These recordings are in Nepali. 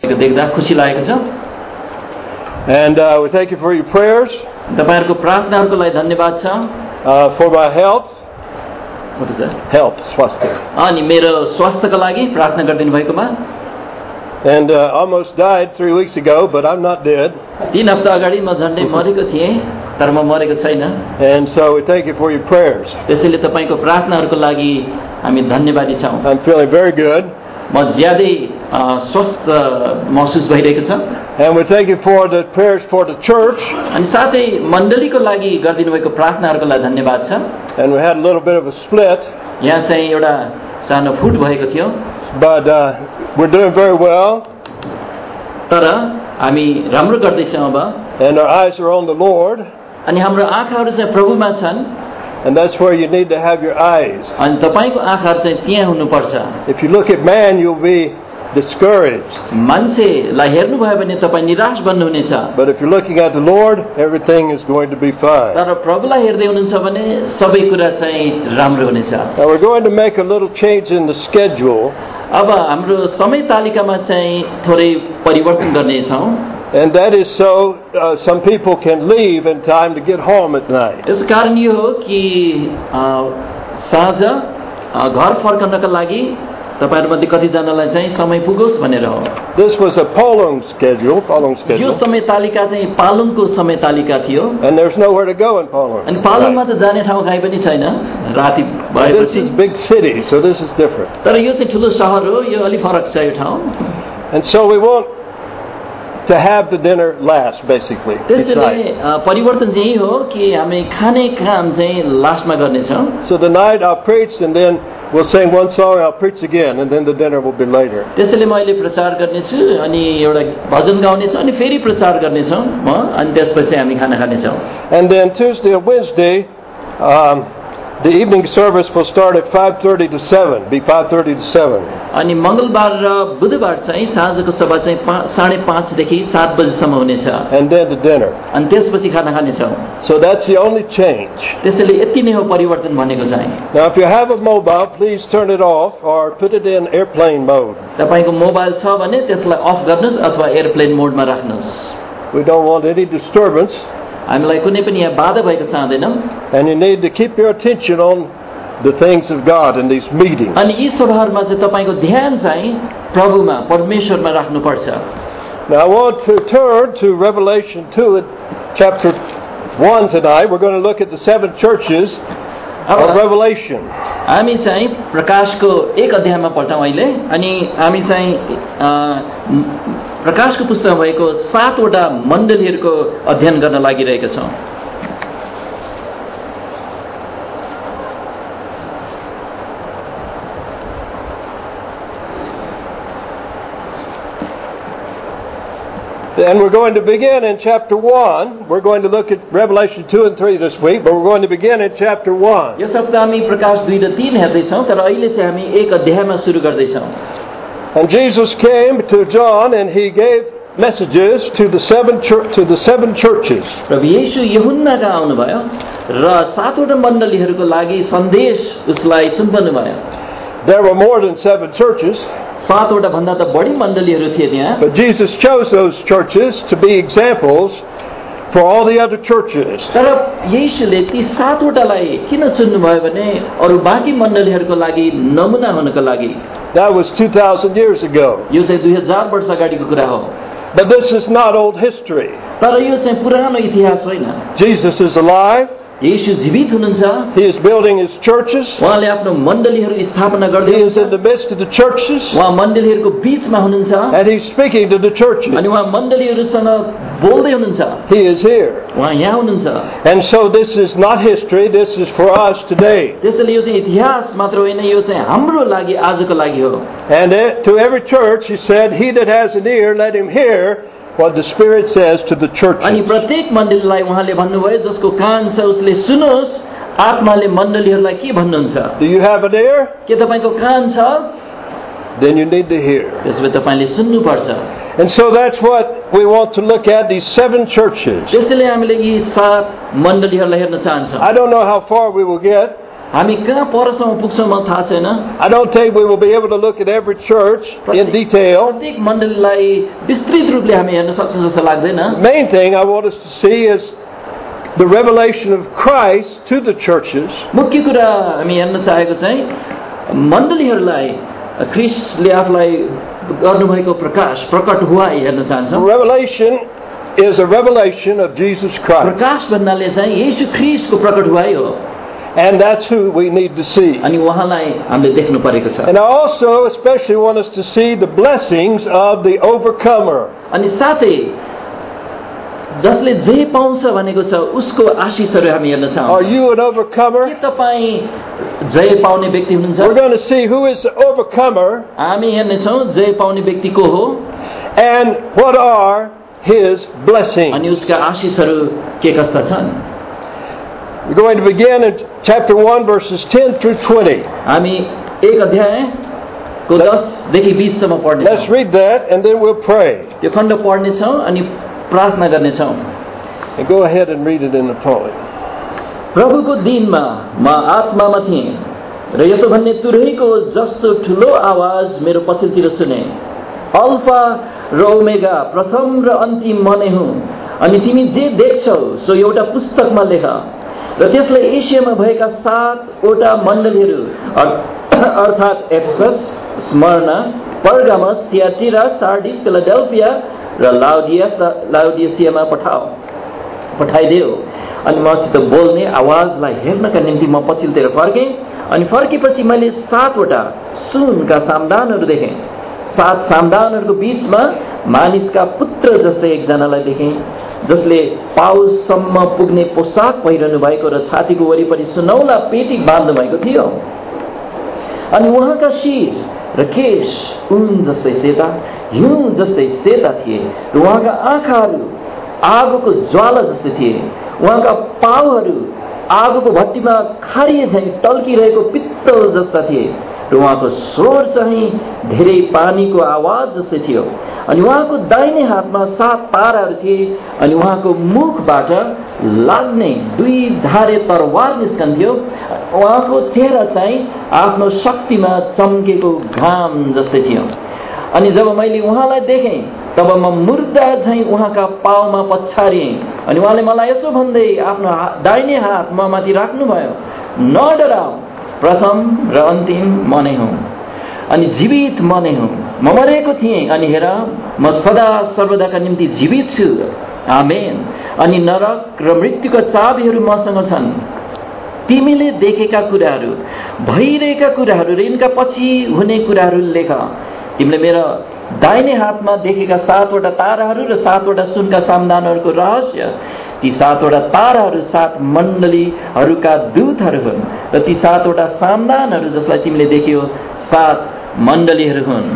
देख्दा खुसी लागेको छ। And we thank you for your prayers. तपाईहरुको प्रार्थनाहरुको लागि धन्यवाद छ। For my health. What is that? Health, swastika. अनि मेरो स्वास्थ्यको लागि प्रार्थना गरिदिनु भएकोमा। And almost died 3 weeks ago, but I'm not dead. 3 हप्ता अगाडि म झन्डै मरेको थिएँ, तर म मरेको छैन। And so we thank you for your prayers. त्यसैले तपाईको प्रार्थनाहरुको लागि हामी धन्यवादी छौं। I'm feeling very good. म ज्यादै स्वस्थ महसुस भइरहेको छ। And we thank you for the prayers for the church. अनि साथै मण्डलीको लागि गरिदिनु भएको प्रार्थनाहरुको लागि धन्यवाद छ। And we had a little bit of a split. यहाँ चाहिँ एउटा सानो फुट भएको थियो। But we're doing very well. तर हामी राम्रो गर्दै छौं अब। And our eyes are on the Lord. अनि हाम्रो आँखाहरु चाहिँ प्रभुमा छन्। And that's where you need to have your eyes. अनि तपाईको आँखाहरु चाहिँ त्यहाँ हुनुपर्छ। If you look at man, you'll be discouraged. मान्छेलाई हेर्नु भयो भने तपाई निराश बन्नुहुनेछ। But if you're looking at the Lord, everything is going to be fine. तर प्रभुलाई हेर्दै हुनुहुन्छ भने सबै कुरा चाहिँ राम्रो हुनेछ। Now we're going to make a little change in the schedule. अब हाम्रो समय तालिकामा चाहिँ थोरै परिवर्तन गर्ने छौं। And that is so some people can leave in time to get home at night. यस कारण यो हो कि साँझ घर फर्कनका लागि तपाईहरुमध्ये कति जनालाई चाहिँ समय पुगोस् भनेर हो। This was a Palung schedule. यो समय तालिका चाहिँ पालुङको समय तालिका थियो। And there's nowhere to go in Palung. अनि पालुङमा त जाने ठाउँ काहीँ पनि छैन राति भएपछि। This is big city, so this is different. तर यो चाहिँ ठुलो शहर हो, यो अलि फरक छ यो ठाउँ। And so we want to have the dinner last, basically. त्यसैले परिवर्तन चाहिँ यही हो कि हामी खाने काम चाहिँ लास्टमा गर्ने छौं। So tonight I'll preach and then we'll sing one song, I'll preach again, and then the dinner will be later. त्यसैले मैले प्रचार गर्ने छु अनि एउटा भजन गाउने छु अनि फेरि प्रचार गर्ने छौं म अनि त्यसपछि हामी खाना खाने छौं। And then Tuesday and Wednesday the evening service will start at 5:30 to 7, be 5:30 to 7. अनि मंगलबार र बुधबार चाहिँ साँझको सभा चाहिँ 5:30 देखि 7 बजेसम्म हुनेछ। And then the dinner. अनि त्यसपछि खाना खाने छौं। So that's the only change. त्यसैले यति नै हो परिवर्तन भनेको चाहिँ। Now if you have a mobile, please turn it off or put it in airplane mode. तपाईको मोबाइल छ भने त्यसलाई अफ गर्नुस् अथवा एयरप्लेन मोडमा राख्नुस्। We don't want any disturbance. हामीलाई कुनै पनि यहाँ बाधा भएको चाहदैनौं। And you need to keep your attention on the things of God in these meetings. अनि यी सभाहरुमा चाहिँ तपाईको ध्यान चाहिँ प्रभुमा परमेश्वरमा राख्नु पर्छ। Now I want to turn to Revelation 2 chapter 1 tonight. We're going to look at the 7 churches of Revelation. हामी चाहिँ प्रकाशको 1 अध्यायमा पढ्छौं अहिले अनि हामी चाहिँ प्रकाशको पुस्तकमा भएको 7 वटा मण्डलीहरुको अध्ययन गर्न लागिरहेका छौं। And we're going to begin in chapter 1. We're going to look at Revelation 2 and 3 this week, but we're going to begin in chapter 1. यस हप्ता हामी प्रकाश 2 र 3 हेर्दै छौं तर अहिले चाहिँ हामी 1 अध्यायमा सुरु गर्दै छौं। And Jesus came to John and he gave messages to the 7 churches. प्रभु येशू यूहन्नाका आउनु भयो र 7 वटा मण्डलीहरुको लागि सन्देश उसलाई सुनाउनु भयो। There were more than 7 churches. 7 वटा भन्दा त बढी मण्डलीहरु थिए त्यहाँ। But Jesus chose those churches to be examples for all the other churches. तर येशूले ती 7 वटालाई किन चुन्नु भयो भने अरु बाँकी मण्डलीहरुको लागि नमुना हुनको लागि। That was 2000 years ago. यो चाहिँ 2000 वर्ष अगाडिको कुरा हो। But this is not old history. तर यो चाहिँ पुरानो इतिहास होइन। Jesus is alive. येशू जीवित हुनुहुन्छ। He is building his churches. उहाँले आफ्नो मण्डलीहरु स्थापना गर्दै He is in the midst of the churches. उहाँ मण्डलीहरुको बीचमा हुनुहुन्छ। And he's speaking to the churches. अनि उहाँ मण्डलीहरुसँग बोल्दै हुनुहुन्छ। He is here. उहाँ यहाँ हुनुहुन्छ। And so this is not history, this is for us today. त्यसैले यो चाहिँ इतिहास मात्र होइन यो चाहिँ हाम्रो लागि आजको लागि हो। And to every church he said, he that has an ear, let him hear what the Spirit says to the churches. अनि प्रत्येक मण्डलीलाई उहाँले भन्नुभयो जसको कान छ उसले सुनोस् आत्माले मण्डलीहरुलाई के भन्नुहुन्छ। Do you have an ear? के तपाईको कान छ? Then you need to hear. त्यसले तपाईले सुन्नुपर्छ। And so that's what we want to look at, these 7 churches. त्यसैले हामीले यी 7 मण्डलीहरुलाई हेर्न चाहन्छौँ। I don't know how far we will get. हामी कहाँ परसम्म पुग्छौँ मलाई थाहा छैन। I don't think we will be able to look at every church in detail. प्रत्येक मण्डलीलाई विस्तृत रूपले हामी हेर्न सक्छौँ जस्तो लाग्दैन। The main thing I want us to see is the revelation of Christ to the churches. मुख्य कुरा हामी हेर्न चाहेको चाहिँ मण्डलीहरूलाई ख्रीष्टले आफूलाई गर्नुभएको प्रकाश प्रकट हुवाई हेर्न चाहन्छौँ। Revelation is a revelation of Jesus Christ. प्रकाश भन्नाले चाहिँ येशू ख्रीष्टको प्रकट हुवाई हो। And that's who we need to see. अनि उहाँलाई हामीले देख्नु परेको छ। And I also especially want us to see the blessings of the overcomer. अनि साथै जसले जे पाउँछ भनेको छ उसको आशीषहरू हामी हेर्न चाहन्छौँ। Are you an overcomer? के तपाईँ जय पाउने व्यक्ति हुनुहुन्छ? We're going to see who is the overcomer. हामी हेर्ने छौँ जय पाउने व्यक्ति को हो and what are his blessings. अनि उसका आशीषहरू के कस्ता छन्। We're going to begin in chapter 1 verses 10 through 20. हामी एक अध्यायको 10 देखि 20 सम्म पढ्ने Let's read that and then we'll pray. त्यो खण्ड पढ्ने छौँ अनि प्रार्थना गर्ने छौँ। And go ahead and read it in the following. प्रभुको दिनमा म आत्मामा थिएँ र यसो भन्ने तुरैको जस्तो ठुलो आवाज मेरो पछिल्तिर सुने, अल्फा र ओमेगा, प्रथम र अन्तिम म नै हुँ, अनि तिमी जे देख्छौ सो एउटा पुस्तकमा लेख र त्यसलाई एसियामा भएका 7 वटा मण्डलीहरू अर्थात् Ephesus, Smyrna, Pergamos, Thyatira, Sardis, Philadelphia र लाउडिसियामा पठाइदेऊ। अनि मसित बोल्ने आवाजलाई हेर्नका निम्ति म पछिल्तिर फर्केँ अनि फर्केपछि मैले 7 वटा सुनका सामदानहरू देखेँ। 7 सामदानहरूको बीचमा मानिसका पुत्र जस्तै एकजनालाई देखेँ जसले पाउसम्म पुग्ने पोसाक पहिरनु भएको र छातीको वरिपरि सुनौला पेटी बाँध्नु भएको थियो। अनि उहाँका शिर र केश ऊन जस्तै सेता, हिउँ जस्तै सेता थिए र उहाँका आँखाहरू आगोको ज्वाला जस्तै थिए। उहाँका पाउहरू आगोको भट्टीमा खारिए झैँ टल्किरहेको पित्तल जस्ता थिए र उहाँको स्वर चाहिँ धेरै पानीको आवाज जस्तै थियो। अनि उहाँको दाहिने हातमा 7 ताराहरू थिए अनि उहाँको मुखबाट लाग्ने 2 धारे तरवार निस्कन्थ्यो। उहाँको चेहरा चाहिँ आफ्नो शक्तिमा चम्केको घाम जस्तै थियो। अनि जब मैले उहाँलाई देखेँ तब म मुर्दा झैँ उहाँका पाउमा पछारिएँ। अनि उहाँले मलाई यसो भन्दै आफ्नो दाहिने हात म माथि राख्नुभयो, न डराऊ, प्रथम र अन्तिम म नै हुँ अनि जीवित म नै हुँ। म मरेको थिएँ अनि हेर म सदा सर्वदाका निम्ति जीवित छु। आमेन। अनि नरक र मृत्युका चाबीहरू मसँग छन्। तिमीले देखेका कुराहरू, भइरहेका कुराहरू र यिनका पछि हुने कुराहरू लेख। तिमीले मेरो दाहिने हातमा देखेका 7 वटा ताराहरू र 7 वटा सुनका सामदानहरूको रहस्य, ती 7 वटा ताराहरू 7 मण्डलीहरूका दूतहरू हुन् र ती 7 वटा सामदानहरू जसलाई तिमीले देख्यौ 7 मण्डलीहरू हुन्।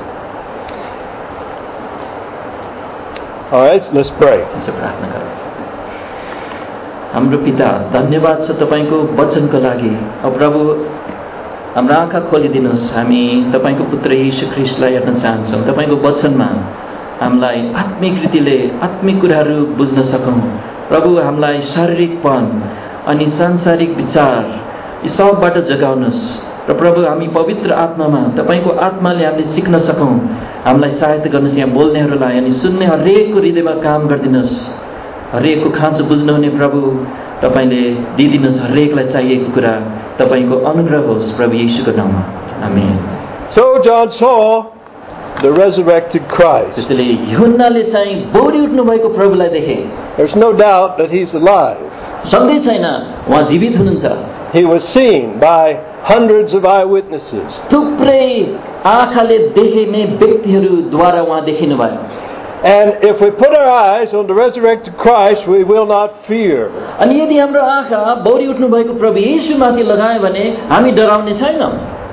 All right, let's pray. प्रार्थना गरौँ। हाम्रो पिता, धन्यवाद छ तपाईको वचनको लागि। अब प्रभु हाम्रो आँखा खोलिदिनुहोस्, हामी तपाईको पुत्र येशू ख्रीष्टलाई हेर्न चाहन्छौँ। तपाईको वचनमा हामीलाई आत्मिक रीतिले आत्मिक कुराहरू बुझ्न सकौँ। प्रभु हामीलाई शारीरिकपन अनि सांसारिक विचार यी सबबाट जगाउनुहोस् र प्रभु हामी पवित्र आत्मामा तपाईको आत्माले हामीले सिक्न सकौँ। हामीलाई सहायता गर्नुहोस् यहाँ बोल्नेहरूलाई अनि सुन्ने हरेकको हृदयमा काम गरिदिनुहोस्। हरेकको खाँचो बुझ्नुहुने प्रभु तपाईले दिइदिनुहोस्। हरेकलाई चाहिएको कुरा तपाईको अनुग्रह होस् प्रभु येशूको नाममा। आमेन। So John saw the resurrected Christ. त्यसैले यूहन्नाले चाहिँ बौरी उठ्नु भएको प्रभुलाई देखे। There's no doubt that he's alive. सन्देह छैन उहाँ जीवित हुनुहुन्छ। He was seen by hundreds of eyewitnesses. थुप्रै आँखाले देख्ने व्यक्तिहरूद्वारा उहाँ देखिनु भयो। And if we put our eyes on the resurrected Christ, we will not fear. अनि यदि हाम्रो आँखा बौरी उठ्नु भएको प्रभु येशूमाथि लगायो भने हामी डराउने छैनौँ।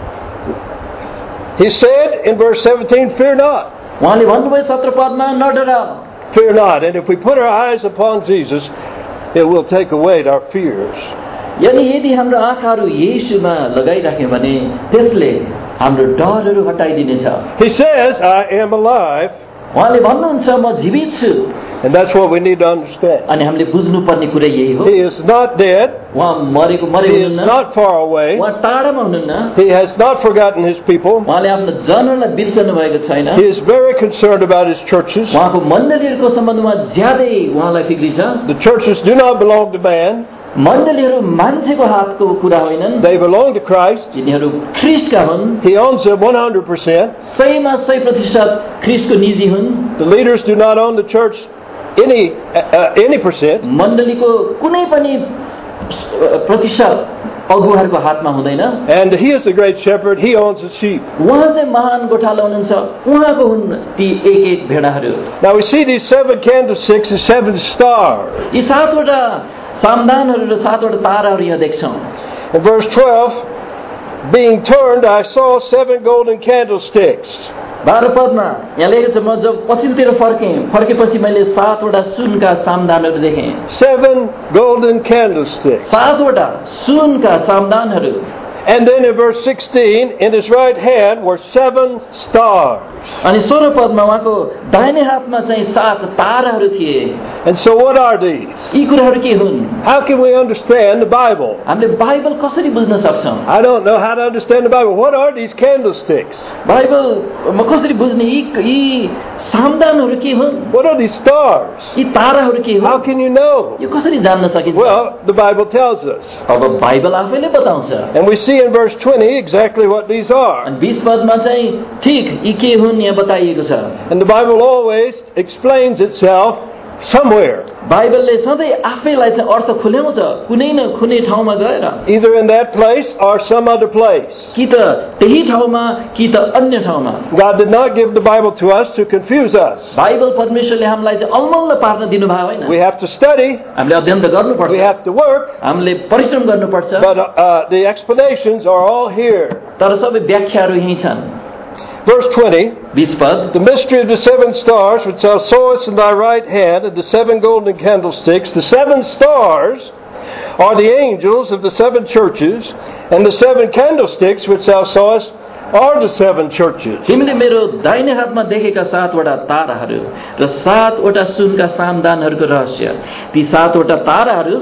He said in verse 17, "Fear not." उहाँले भन्नुभयो 17 पदमा, न डराऊ। Fear not. And if we put our eyes upon Jesus, it will take away our fears. यदि हाम्रो आँखाहरू येशूमा लगाइराख्यौँ भने त्यसले हाम्रो डरहरू हटाइदिनेछ। He says, "I am alive." उहाँले भन्नुहुन्छ म जीवित छु And that's what we need to understand. अनि हामीले बुझ्नुपर्ने कुरा यही हो He is not dead. उहाँ मरेको He is हुनुहुन्न not far away. उहाँ टाढामा हुनुहुन्न He has not forgotten his people. उहाँले आफ्नो जनहरूलाई बिर्सनु भएको छैन He is very concerned about his churches. उहाँको मण्डलीहरूको सम्बन्धमा ज्यादै उहाँलाई फिक्री छ The churches do not belong to man. मण्डलीहरू मान्छेको हातको कुरा होइनन् They belong to Christ. तिनीहरू ख्रीष्टका हुन् He owns them 100%. 100% ख्रीष्टको निजी हुन् The leaders do not own the church any percent. मण्डलीको कुनै पनि प्रतिशत अगुवाहरूको हातमा हुँदैन And he is the great shepherd. He owns the sheep. उहाँ चाहिँ महान गोठाला हुनुहुन्छ उहाँको हुन् ती एक एक भेडाहरू Now we see these 7 candlesticks, the 7 stars. यी 7वटा सामदानहरू र 7वटा ताराहरू यहाँ देख्छौँ In verse 12, being turned, I saw 7 golden candlesticks. 12 पदमा यहाँ लेखेको छ म जब पछिल्तिर फर्केपछि मैले 7वटा सुनका सामदानहरू देखेँ 7 golden candlesticks. 7वटा सुनका सामदानहरू And then in verse 16, in his right hand were 7 stars. अनि 16 पदमा उहाँको दाहिने हातमा चाहिँ 7 ताराहरू थिए And so what are these? यी कुराहरू के हुन् How can we understand the Bible? हामीले बाइबल कसरी बुझ्न सक्छौँ I don't know how to understand the Bible. What are these candlesticks? Bible म कसरी बुझ्ने यी सामदानहरू के हुन् What are these stars? यी ताराहरू के How हुन् can you know? यो कसरी जान्न सकिन्छ Well, the Bible tells us. अब बाइबल आफैले बताउँछ And we see in verse 20 exactly what these are. अनि 20 पदमा चाहिँ ठीक यी के हुन् यहाँ बताइएको छ And the Bible always explains itself somewhere. बाइबलले सधैँ आफैलाई चाहिँ अर्थ खुल्याउँछ कुनै न कुनै ठाउँमा गएर Either in that place or some other place. कि त त्यही ठाउँमा कि त अन्य ठाउँमा God did not give the Bible to us to confuse us. Bible परमेश्वरले हामीलाई चाहिँ अलमल्ल पार्न दिनुभयो होइन We have to study. हामीले अध्ययन त गर्नुपर्छ We have to work. हामीले परिश्रम गर्नुपर्छ But the explanations are all here. तर सबै व्याख्याहरू यही छन् Verse 20. 20 पद The mystery of the 7 stars which thou sawest in thy right hand, and the 7 golden candlesticks. The 7 stars are the angels of the 7 churches, and the 7 candlesticks which thou sawest are the 7 churches. तिमीले मेरो दाहिने हातमा देखेका 7वटा ताराहरू र 7वटा सुनका सामदानहरूको रहस्य ती 7वटा ताराहरू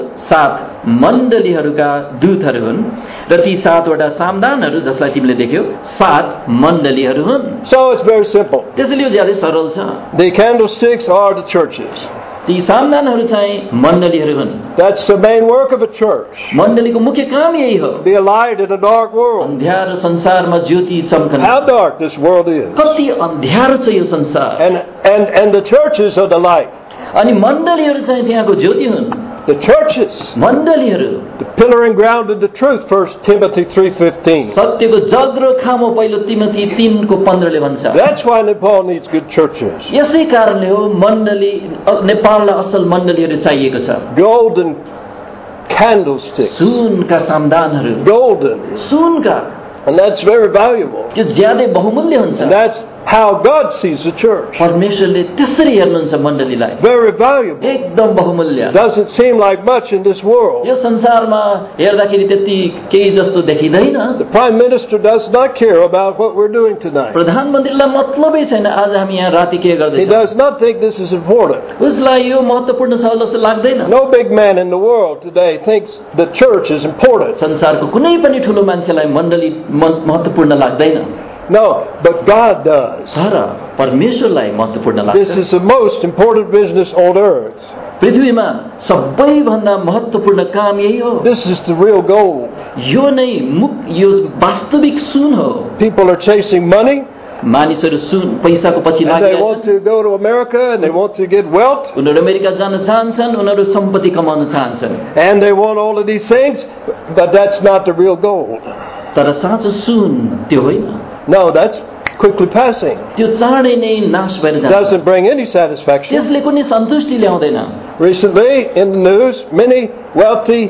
7 मण्डलीहरूका दूतहरू हुन् र ती 7वटा सामदानहरू जसलाई तिमीले देख्यौ 7 मण्डलीहरू हुन् So it's very simple. त्यसैले यो ज्यादै सरल छ The candlesticks are the churches. ती सामदानहरू चाहिँ मण्डलीहरू हुन् That's the main work of a church. मण्डलीको मुख्य काम यही हो Be a light in a dark world. अन्ध्यारो संसारमा ज्योति चम्कन How dark this world is. कति अन्ध्यारो छ यो संसार And the churches are the light. अनि मण्डलीहरू चाहिँ त्यहाँको ज्योति हुन् The churches, मण्डलीहरू the pillar and ground of the truth, 1 Timothy 3:15. सत्यको जग्रो खामो पहिलो तिमोथी 3:15 ले भन्छ That's why Nepal needs good churches. यसै कारणले हो मण्डली नेपाललाई असल मण्डलीहरू चाहिएको छ Golden candlesticks. सुनका सामदानहरू Golden. सुनका And that's very valuable. त्यो ज्यादै बहुमूल्य हुन्छ And that's how God sees the church. परमेश्वरले त्यसरी हेर्नुहुन्छ मण्डलीलाई Very valuable. एकदम बहुमूल्य Doesn't seem like much in this world. यो संसारमा हेर्दाखेरि त्यति केही जस्तो देखिँदैन The Prime Minister does not care about what we're doing tonight. प्रधानमन्त्रीलाई मतलबै छैन आज हामी यहाँ राति के He गर्दैछौँ does not think this is important. उसलाई यो महत्त्वपूर्ण छ जस्तो लाग्दैन No big man in the world today thinks the church is important. संसारको कुनै पनि ठुलो मान्छेलाई मण्डली महत्त्वपूर्ण लाग्दैन No, but God does. तर परमेश्वरलाई महत्त्वपूर्ण This लाग्छ is the most important business on earth. पृथ्वीमा सबैभन्दा महत्त्वपूर्ण काम यही हो This is the real goal. यो नै यो वास्तविक सुन हो People are chasing money, मानिसहरू सुन पैसाको पछि and they want लागिरहेछन् to go to America, and they want to get wealth, उनीहरू अमेरिका जान चाहन्छन् उनीहरू सम्पत्ति कमाउन चाहन्छन् and they want all of these things, but that's not the real goal. तर साँचो सुन त्यो होइन No, that's quickly passing. त्यो चाँडै नै नाश भएर जान्छ Doesn't bring any satisfaction. त्यसले कुनै सन्तुष्टि ल्याउँदैन Recently, in the news, many wealthy,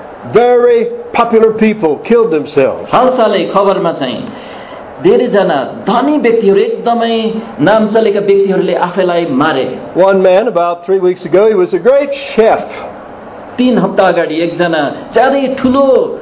very popular people killed themselves. हालसालै खबरमा चाहिँ धेरैजना धनी व्यक्तिहरू एकदमै नाम चलेका व्यक्तिहरूले आफैलाई मारे One man, about 3 weeks ago, he was a great chef. 3 हप्ता अगाडि एकजना ज्यादै ठुलो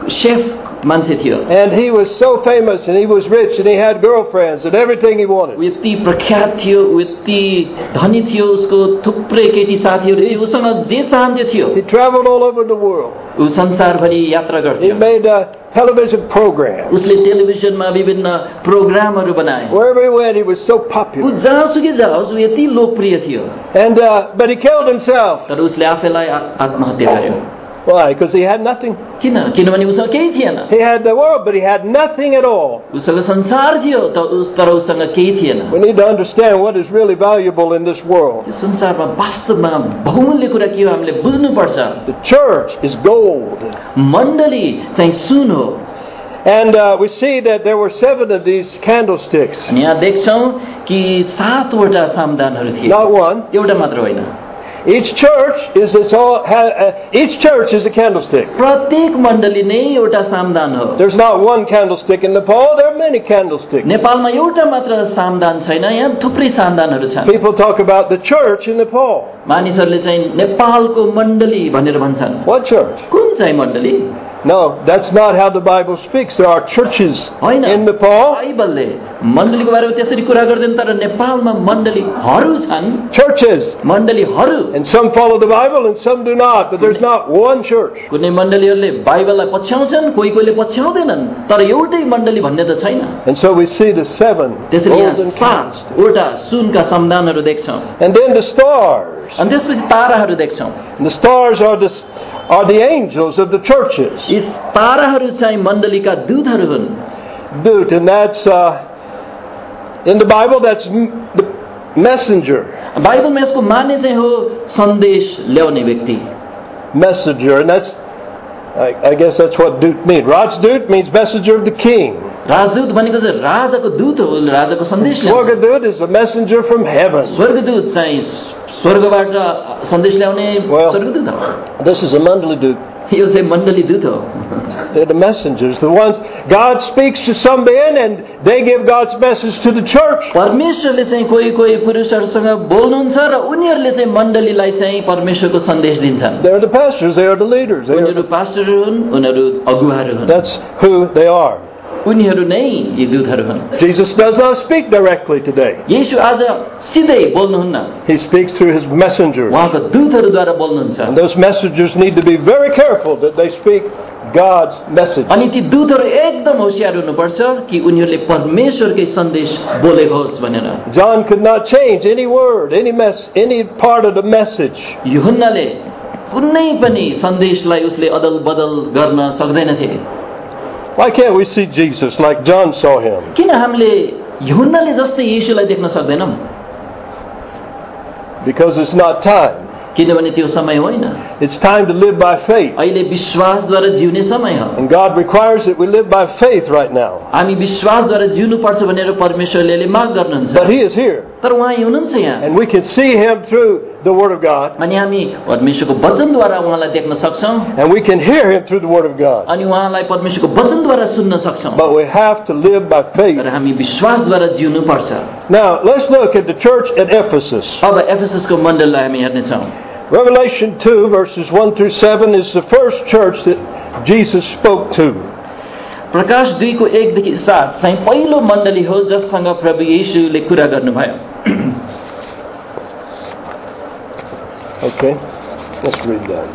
शेफ मान्छे थियो And he was so famous and he was rich and he had girlfriends and everything he wanted. ऊ यति प्रख्यात थियो ऊ यति धनी थियो उसको थुप्रै केटी साथीहरू थिए उसँग जे चाहन्थ्यो थियो He traveled all over the world. ऊ संसारभरि यात्रा He गर्थ्यो made television programs. उसले टेलिभिजनमा विभिन्न प्रोग्रामहरू बनाए Wherever he went, he was so ऊ popular. जहाँसुकै जाओस् ऊ यति लोकप्रिय थियो And but he killed himself. तर उसले आफैलाई आत्महत्या गर्यो Why? Because he had nothing. किनभने उसँग केही थिएन He had the world, but he had nothing at all. उसँग संसार थियो तर उसँग केही थिएन We need to understand what is really valuable in this world. यो संसारमा वास्तवमा बहुमूल्य कुरा के हो हामीले बुझ्नुपर्छ The church is gold. मण्डली चाहिँ सुन हो And we see that there were 7 of these candlesticks. अनि यहाँ देख्छौँ कि 7वटा सामदानहरू थिए Not one. एउटा मात्र होइन Each church is each church is a candlestick. प्रत्येक मण्डली नै एउटा सामदान हो There's not one candlestick in Nepal. There are many candlesticks. नेपालमा एउटा मात्र सामदान छैन यहाँ थुप्रै सामदानहरू छन् People talk about the church in Nepal. मानिसहरूले चाहिँ नेपालको मण्डली भनेर भन्छन् What church? कुन चाहिँ मण्डली No, that's not how the Bible speaks. There are churches होइन in Nepal. बाइबलले मण्डलीको बारेमा त्यसरी कुरा गर्दैन तर नेपालमा मण्डलीहरू छन् Churches. मण्डलीहरू And some follow the Bible and some do not. But there's not one church. कुनै मण्डलीहरूले बाइबललाई पछ्याउँछन् कोहीले पछ्याउँदैनन् तर एउटै मण्डली भन्ने त छैन And so we see the 7 त्यसरी यहाँ golden candlesticks. 7वटा सुनका सम्दानहरू देख्छौँ And then the stars. अनि त्यसपछि ताराहरू देख्छौँ And the stars are the angels of the churches. यी ताराहरू चाहिँ मण्डलीका दूतहरू हुन् Dut, and that's in the Bible that's the messenger. बाइबलमा यसको माने चाहिँ हो सन्देश ल्याउने व्यक्ति Messenger, and that's I guess that's what Dut means. Rajdut means messenger of the king. राजदूत भनेको चाहिँ राजाको दूत हो राजाको सन्देश ल्याउँछ Swargadut is a messenger from heaven. स्वर्गदूत चाहिँ स्वर्गबाट सन्देश ल्याउने स्वर्गदूत हो This is a mandali dut. यो चाहिँ मण्डली दूत हो They're the messengers, the ones God speaks to some men and they give God's message to the church. परमेश्वरले चाहिँ कोही पुरुषहरूसँग बोल्नुहुन्छ र उनीहरूले चाहिँ मण्डलीलाई चाहिँ परमेश्वरको सन्देश दिन्छन् They're the pastors, they are the leaders. उनीहरू पास्टरहरू हुन् उनीहरू अगुवाहरू हुन् That's who they are. उनीहरू नै यी दूतहरू हुन् Jesus does not speak directly today. येशू आज सिधै बोल्नुहुन्न He speaks through his messengers. उहाँको दूतहरूद्वारा बोल्नुहुन्छ And those messengers need to be very careful that they speak God's message. अनि ती दूतहरू एकदम होशियार हुनुपर्छ कि उनीहरूले परमेश्वरकै सन्देश बोलेको होस् भनेर John could not change any word, any part of the message. यूहन्नाले कुनै पनि सन्देशलाई उसले अदल बदल गर्न सक्दैनथे Why can't we see Jesus like John saw him? किन हामीले यूहन्नाले जस्तै येशूलाई देख्न सक्दैनौं Because it's not time. किनभने त्यो समय होइन It's time to live by faith. अहिले विश्वासद्वारा जिउने समय हो And God requires that we live by faith right now. हामी विश्वासद्वारा जिउनु पर्छ भनेर परमेश्वरले माग गर्नुहुन्छ But He is here. तर उहाँ हुनुहुन्छ यहाँ And we can see Him through the Word of God. अनि हामी परमेश्वरको वचनद्वारा उहाँलाई देख्न सक्छौं And we can hear Him through the Word of God. अनि उहाँलाई परमेश्वरको वचनद्वारा सुन्न सक्छौं But we have to live by faith. तर हामी विश्वासद्वारा जिउनु पर्छ Now, let's look at the church at Ephesus. अब एफेससको मण्डललाई हामी हेर्ने छौं Revelation 2 verses 1 through 7 is the first church that Jesus spoke to. प्रकाश 2 को 1 देखि 7 चाहिँ पहिलो मण्डली हो जससँग प्रभु येशूले कुरा गर्नुभयो Okay, let's read that.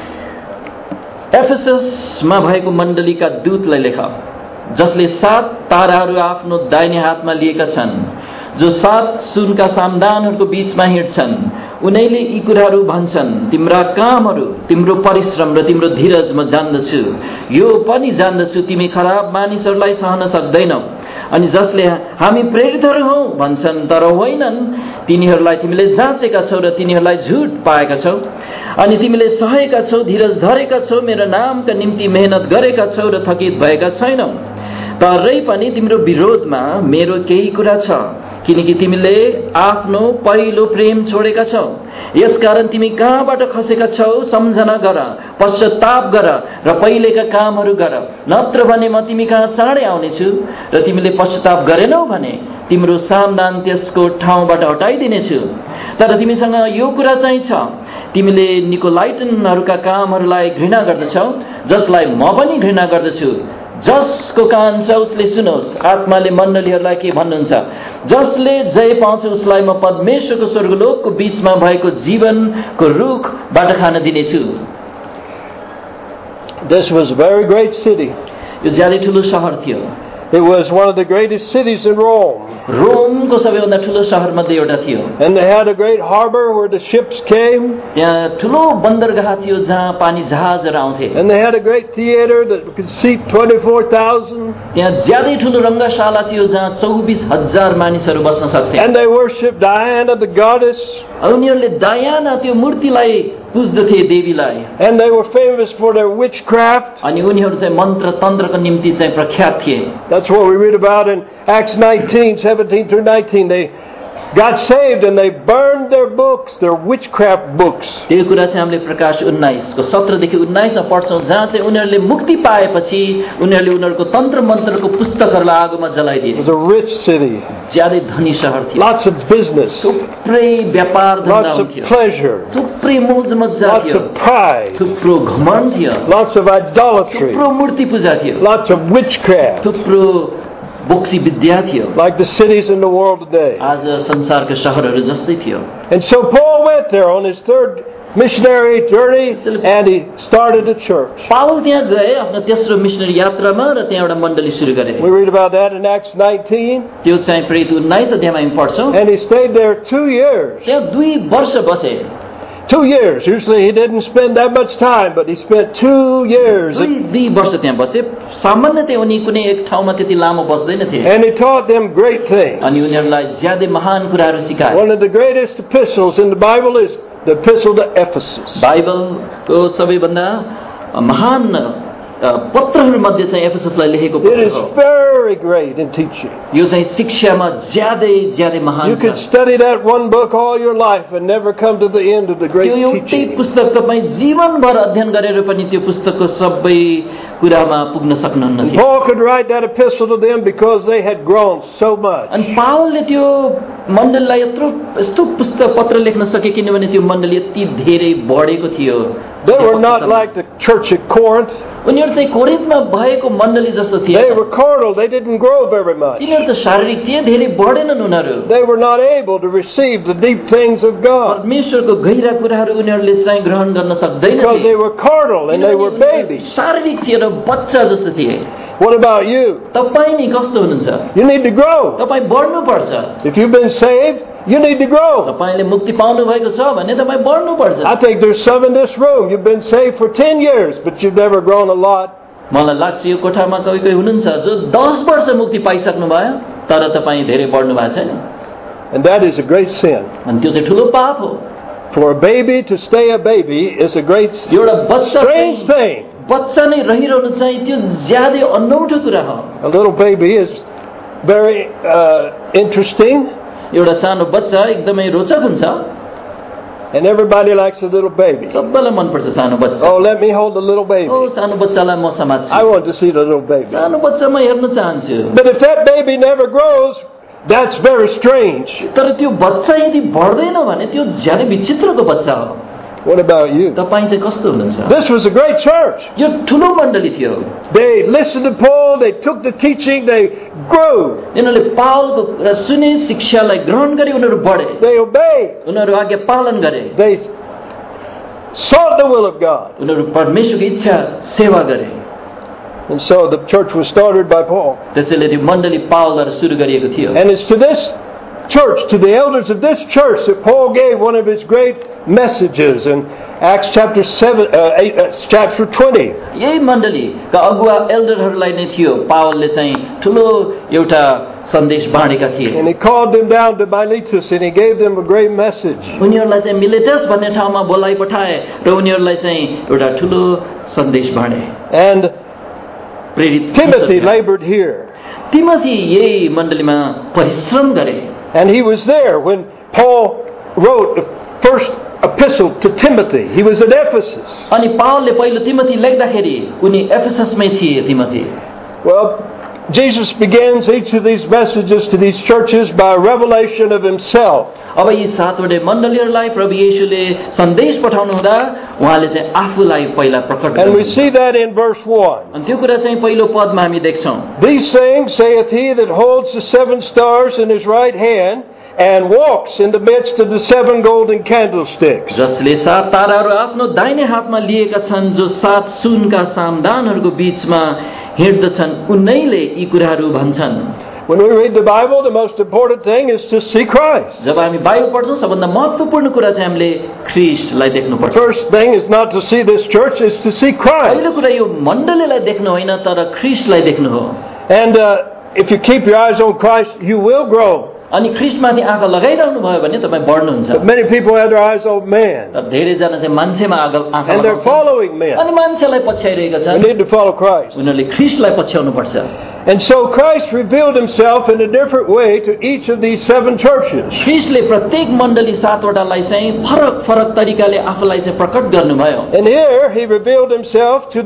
एफेससमा भएको मण्डलीका दूतलाई लेख जसले 7 ताराहरू आफ्नो दाहिने हातमा लिएका छन् जो 7 सुनका सामदानहरूको बीचमा हिँड्छन् उनीले यी कुराहरू भन्छन् तिम्रा कामहरू तिम्रो परिश्रम र तिम्रो धीरज म जान्दछु यो पनि जान्दछु तिमी खराब मानिसहरूलाई सहन सक्दैनौ अनि जसले हामी प्रेरितहरू हौ भन्छन् तर होइनन् तिनीहरूलाई तिमीले जाँचेका छौ र तिनीहरूलाई झुट पाएका छौ अनि तिमीले सहेका छौ धीरज धरेका छौ मेरो नामका निम्ति मेहनत गरेका छौ र थकित भएका छैनौ तरै पनि तिम्रो विरोधमा मेरो केही कुरा छ किनकि तिमीले आफ्नो पहिलो प्रेम छोडेका छौ यसकारण तिमी कहाँबाट खसेका छौ सम्झना गर पश्चाताप गर र पहिलेका कामहरू गर नत्र भने म तिमी कहाँ चाँडै आउनेछु र तिमीले पश्चाताप गरेनौ भने तिम्रो सामदान त्यसको ठाउँबाट हटाइदिनेछु। तर तिमीसँग यो कुरा चाहिँ छ, तिमीले निकोलाइटनहरूका कामहरूलाई घृणा गर्दछौ, जसलाई म पनि घृणा गर्दछु। जसको कान छ उसले सुनोस्, आत्माले मण्डलीहरूलाई के भन्नुहुन्छ। जसले जय पाउँछ उसलाई म परमेश्वरको स्वर्गलोकको बीचमा भएको जीवनको रुखबाट खान दिनेछु। This was a very great city. यो ज्यादै ठुलो शहर थियो। It was one of the greatest cities in Rome. रोमको सबैभन्दा ठुलो शहर मध्ये एउटा थियो। And they had a great harbor where the ships came. त्यहाँ ठुलो बन्दरगाह थियो जहाँ पानी जहाजहरू आउँथे। And they had a great theater that could seat 24,000. त्यहाँ ज्यादै ठुलो रङ्गशाला थियो जहाँ 24,000 मानिसहरू बस्न सक्थे। And they worshipped Diana, the goddess. उनीहरूले डायाना त्यो मूर्तिलाई पुज्दथे, देवीलाई। And they were famous for their witchcraft. अनि उनीहरू चाहिँ मन्त्र तन्त्रको निम्ति चाहिँ प्रख्यात थिए। That's what we read about in Acts 19:17 through 19. They got saved and they burned their books, their witchcraft books. त्यो कुरा चाहिँ हामीले प्रकाश 19 को 17 देखि 19 मा पढ्छौं, जहाँ चाहिँ उनीहरूले मुक्ति पाएपछि उनीहरूले उनीहरूको तन्त्र मन्त्रको पुस्तकहरूलाई आगोमा जलाइदिए। It was a rich city. ज्यादै धनी शहर थियो। Lots of business. थुप्रै व्यापार धन्दा Lots of थियो। pleasure. थुप्रै मौज मज्जा Lots थियो। of pride. थुप्रो घमण्ड थियो। Lots of idolatry. थुप्रो मूर्ति पूजा थियो। Lots of witchcraft. थुप्रो बोक्सी विद्या थियो। Like the cities in the world today. आज संसारका शहरहरू जस्तै थियो। And so Paul went there on his third missionary journey and he started a church. पाउल त्यहाँ गए आफ्नो तेस्रो मिशनरी यात्रामा र त्यहाँ एउटा मण्डली सुरु गरे। We read about that in Acts 19. त्यो चाहिँ प्रेरित 19 अध्यायमा हामी पढ्छौं। And he stayed there 2 years. त्यहाँ 2 वर्ष बसे। 2 years. Usually he didn't spend that much time, but he spent 2 years. 2 वर्ष त्यहाँ बसे। सामान्यतः उनी कुनै एक ठाउँमा त्यति लामो बस्दैन थिए। And he taught them great things. अनि उनीहरूलाई ज्यादै महान कुराहरू सिकाए। One of the greatest epistles in the Bible is the epistle to Ephesus. बाइबलको सबैभन्दा महान पत्रहरू मध्ये चाहिँ एफेससलाई लेखेको It पत्र is हो। very great in teaching. यो चाहिँ शिक्षामा ज्यादै महान You छ। could study that one book all your life and never come to the end of the great त्यो एउटै teaching. पुस्तक तपाईँ जीवनभर अध्ययन गरेर पनि त्यो पुस्तकको सबै कुरामा पुग्न सक्नुहुन्न थियो। Paul could write that epistle to them because they had grown so much. अनि पावलले त्यो मण्डलीलाई यस्तो पुस्तक पत्र लेख्न सके किनभने त्यो मण्डली यति धेरै बढेको थियो। They were not like the church at Corinth. उनीहरू चाहिँ कोरिन्थमा भएको मण्डली जस्तो थिए। They were carnal. They didn't grow very much. तिनीहरू त शारीरिक थिए, धेरै बढेनन् उनीहरू। They were not able to receive the deep things of God परमेश्वरको गहिरा कुराहरू उनीहरूले चाहिँ ग्रहण गर्न सक्दैनथे। because they were carnal and they were babies. शारीरिक थिए र बच्चा जस्तो थिए। What about you? तपाईँ नि कस्तो हुनुहुन्छ? You need to grow. तपाईँ बढ्नु पर्छ। If you've been saved, you need to grow. तपाईले मुक्ति पाउनु भएको छ भने तपाईँ बढ्नु पर्छ। I think there's some in this room. You've been saved for 10 years, but you've never grown a lot. मलाई लाग्छ यो कोठामा कोही हुनुहुन्छ जो 10 वर्ष मुक्ति पाइसक्नु भयो तर तपाईँ धेरै बढ्नु भएको छैन। And that is a great sin. अनि त्यो चाहिँ ठुलो पाप हो। For a baby to stay a baby is a great एउटा बच्चा strange thing. बच्चा नै रहिरहनु चाहिँ त्यो ज्यादै अनौठो कुरा हो। A little baby is very interesting. एउटा सानो बच्चा एकदमै रोचक हुन्छ। And everybody likes a little baby. सबैलाई मन पर्छ सानो बच्चा। Oh, let me hold the little baby. ओ सानो बच्चालाई म समात्छु। I want to see the little baby. सानो बच्चा म हेर्न चाहन्छु। But if that baby never grows, that's very strange. तर त्यो बच्चा यदि बढ्दैन भने त्यो ज्यादै विचित्रको बच्चा हो। What about you? तपाईँ चाहिँ कस्तो हुनुहुन्छ? This was a great church. यो ठुलो मण्डली थियो। They listened to Paul, they took the teaching, they grew. उनीहरूले पावलको कुरा सुने, शिक्षालाई ग्रहण गरे, उनीहरू बढे। They obeyed. उनीहरू आज्ञा पालन गरे। They sought the will of God. उनीहरू परमेश्वरको इच्छा सेवा गरे। And so the church was started by Paul. त्यसैले त्यो मण्डली पावलद्वारा सुरु गरिएको थियो। And it's to this church, to the elders of this church, that Paul gave one of his great messages in Acts chapter 20. यही मण्डलीका अगुवा एल्डरहरूलाई नै थियो पावलले चाहिँ ठुलो एउटा सन्देश बाँडेका थिए। And he called them down to Miletus and he gave them a great message. उनीहरूलाई चाहिँ मिलेटस भन्ने ठाउँमा बोलाइ पठाए र उनीहरूलाई चाहिँ एउटा ठुलो सन्देश बाँडे। And प्रेरित Timothy labored here. तिमोथी यही मण्डलीमा परिश्रम गरे। And he was there when Paul wrote the first epistle to Timothy. He was at Ephesus. अनि पावलले पहिलो तिमोथी लेख्दाखेरि उनी एफेससमै थिए। Timothy Well, Jesus begins each of these messages to these churches by a revelation of Himself. अब यी सातवटै मण्डलीहरूलाई प्रभु येशूले सन्देश पठाउनु हुँदा उहाँले चाहिँ आफूलाई पहिला प्रकट And we गर्नुहुन्छ। see that in verse 1. अनि त्यो कुरा चाहिँ पहिलो पदमा हामी देख्छौँ। These things saith he that holds the 7 stars in his right hand, and walks in the midst of the 7 golden candlesticks. जसले 7 ताराहरू आफ्नो दाहिने हातमा लिएका छन्, जो 7 सुनका सामदानहरूको बीचमा हिँड्दछन्, उनैले यी कुराहरू भन्छन्। When we read the Bible, the most important thing is to see Christ. जब हामी बाइबल पढ्छौँ सबभन्दा महत्त्वपूर्ण कुरा चाहिँ हामीले ख्रीष्टलाई देख्नुपर्छ। First thing is not to see this church, is to see Christ. पहिलो कुरा यो मण्डलीलाई देख्नु होइन, तर ख्रीष्टलाई देख्नु हो। And if you keep your eyes on Christ, you will grow. अनि ख्रीष्टमाथि आँखा लगाइरहनु भयो भने तपाईँ बढ्नुहुन्छ। But many people have their eyes on man, तर धेरैजना चाहिँ मान्छेमा आँखा and they're लगाउँछन् following man. अनि मान्छेलाई पछ्याइरहेका We छन्। need to follow Christ. उनीहरूले ख्रीष्टलाई पछ्याउनु पर्छ। And so Christ revealed Himself in a different way to each of these 7 churches. ख्रीष्टले प्रत्येक मण्डली 7वटालाई चाहिँ फरक फरक तरिकाले आफूलाई चाहिँ प्रकट गर्नुभयो। And here He revealed Himself to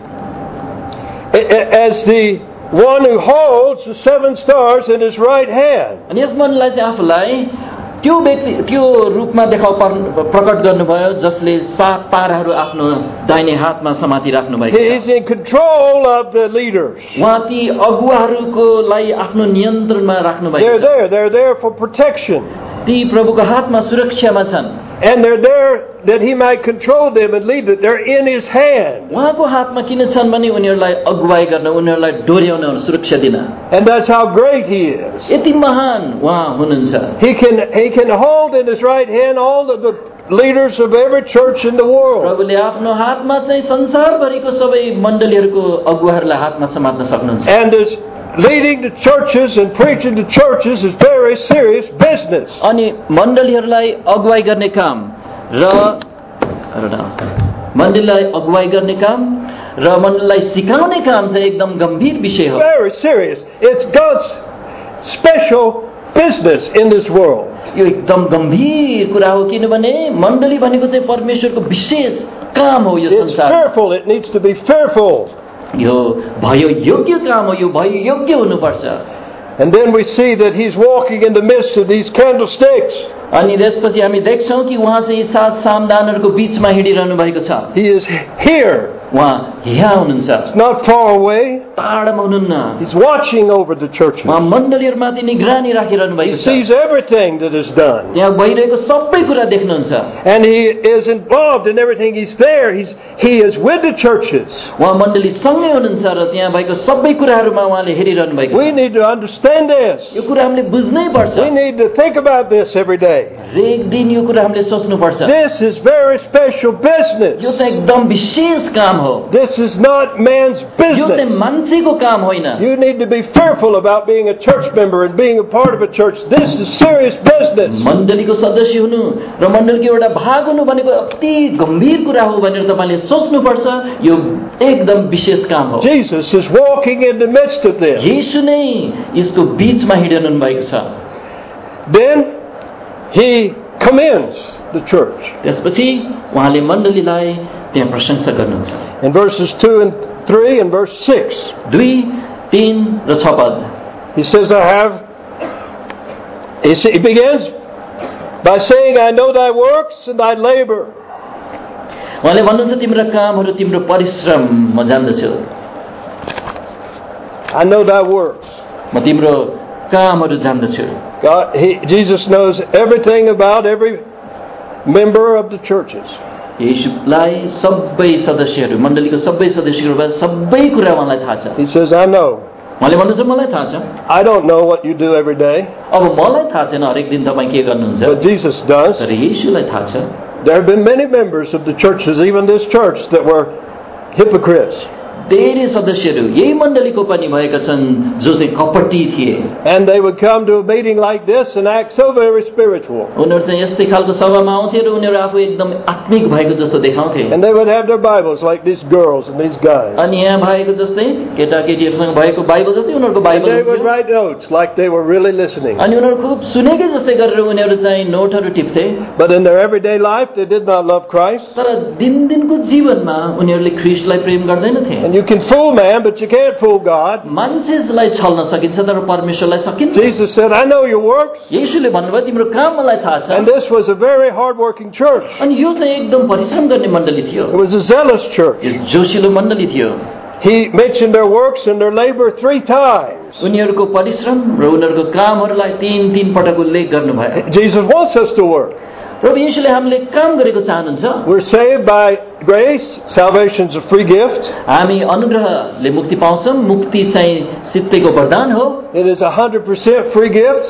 as the one who holds the 7 stars in his right hand. अनि यस मण्डलीलाई चाहिँ आफूलाई त्यो व्यक्ति त्यो रूपमा प्रकट गर्नुभयो जसले 7 ताराहरू आफ्नो दाहिने हातमा समाति राख्नु भएको छ। He's in control of the leaders. उहाँ ती अगुवाहरूकोलाई आफ्नो नियन्त्रणमा राख्नु भएको छ। They're there for protection. ती प्रभुको हातमा सुरक्षामा छन्। And they're there that He might control them and lead them. They're in His hand. उहाँको हातमा किन छन् भने उनीहरूलाई अगुवाई गर्न, उनीहरूलाई डोर्याउन, सुरक्षा दिन। And that's how great He is. यति महान उहाँ हुनुहुन्छ। He can hold in His right hand all of the leaders of every church in the world. प्रभुले आफ्नो हातमा चाहिँ संसारभरिको सबै मण्डलीहरूको अगुवाहरूलाई हातमा समात्न सक्नुहुन्छ। And is leading the churches and preaching to churches is very serious business. अनि मण्डलीहरूलाई अगुवाई गर्ने काम र मण्डलीलाई अगुवाई गर्ने काम र मण्डलीलाई सिकाउने काम चाहिँ एकदम गम्भीर विषय हो। Very serious. It's God's special business in this world. यो एकदम गम्भीर कुरा हो किनभने मण्डली भनेको चाहिँ परमेश्वरको विशेष काम हो। यो It's संसार fearful. It needs to be fearful. यो भयो योग्य काम हो, यो भयो योग्य हुनुपर्छ। And then we see that He's walking in the midst of these candlesticks. अनि त्यसपछि हामी देख्छौँ कि उहाँ चाहिँ 7 सामदानहरूको बीचमा हिँडिरहनु भएको छ। He is here. उहाँ यहाँ हुनुहुन्छ, It's not far away. टाढामा हुनुहुन्न। He's watching over the churches. उहाँ मण्डलीहरूमाथि निगरानी राखिरहनु He भएको छ। sees everything that is done. त्यहाँ भइरहेको सबै कुरा देख्नुहुन्छ। And He is involved in everything. He's there. He is with the churches. उहाँ मण्डली सँगै हुनुहुन्छ र त्यहाँ भएको सबै कुराहरूमा उहाँले हेरिरहनु भएको We छ। need to understand this. यो कुरा हामीले बुझ्नै पर्छ। We need to think about this every day. हरेक दिन यो कुरा हामीले सोच्नु पर्छ। This is very special business. यो चाहिँ एकदम विशेष काम हो। This is not man's यो चाहिँ business. मान्छेको काम होइन। You need to be fearful about being a church member and being a part of a church. This is serious business. मण्डलीको सदस्य हुनु र मण्डलीको एउटा भाग हुनु भनेको अति गम्भीर कुरा हो भनेर तपाईँले सोच्नुपर्छ। यो एकदम विशेष काम हो। Jesus is walking in the midst of this. येशू नै यसको बीचमा हिँडिरहनु भएको छ। Then He commends the church. त्यसपछि उहाँले मण्डलीलाई त्यहाँ प्रशंसा गर्नुहुन्छ। In verses 2 and 3 and verse 6, 2, 3 र 6 पद He says, He begins by saying, I know thy works and thy labor. उहाँले भन्नुहुन्छ तिम्रो कामहरू, तिम्रो परिश्रम म जान्दछु। I know thy works. म तिम्रो कामहरू जान्दछु। Jesus knows everything about every member of the churches. येशूलाई सबै सदस्यहरू, मण्डलीको सबै सदस्यहरू सबै कुरा उहाँलाई थाहा छ। He says, I know. उहाँले भन्नुहुन्छ मलाई थाहा छ। I don't know what you do every day, अब मलाई थाहा छैन हरेक दिन तपाईँ के गर्नुहुन्छ, but Jesus does. तर येशूलाई थाहा छ। There have been many members of the churches, even this church, that were hypocrites. धेरै सदस्यहरू यही मण्डलीको पनि भएका छन् जो चाहिँ कपटी थिए। And they would come to a meeting like this and act so very spiritual. उनीहरू चाहिँ यस्तै खालको सभामा आउँथे र उनीहरू आफू एकदम आत्मिक भएको जस्तो देखाउँथे। And they would have their Bibles like these girls and these guys. अनि यहाँ भएको जस्तै केटाकेटीहरूसँग भएको बाइबल जस्तै उनीहरूको And बाइबल they would हुन्थ्यो। write notes like they were really listening. अनि उनीहरू खुब सुनेकै जस्तै गरेर उनीहरू चाहिँ नोटहरू टिप्थे। But in their everyday life, they did not love Christ. तर दिनदिनको जीवनमा उनीहरूले ख्रीष्टलाई प्रेम गर्दैनथे। And you You can fool man, but you can't fool God. मान्छेलाई छल्न सकिन्छ तर परमेश्वरलाई सकिन्न. Jesus said, I know your works. येशूले भन्नुभयो तिम्रो काम मलाई थाहा छ. And this was a very hard-working church. अनि यो चाहिँ एकदम परिश्रम गर्ने मण्डली थियो. It was a zealous church. यो जोशिलो मण्डली थियो. He mentioned their works and their labor 3 times. उनीहरूको परिश्रम र उनीहरूको कामहरूलाई 3 पटक उल्लेख गर्नुभयो. Jesus wants us to work. प्रभु येशूले हामीले काम गरेको चाहनुहुन्छ. We're saved by grace. Salvation's a free gift. हामी अनुग्रहले मुक्ति पाउँछौं. मुक्ति चाहिँ सित्तैको वरदान हो. It is 100% free gift.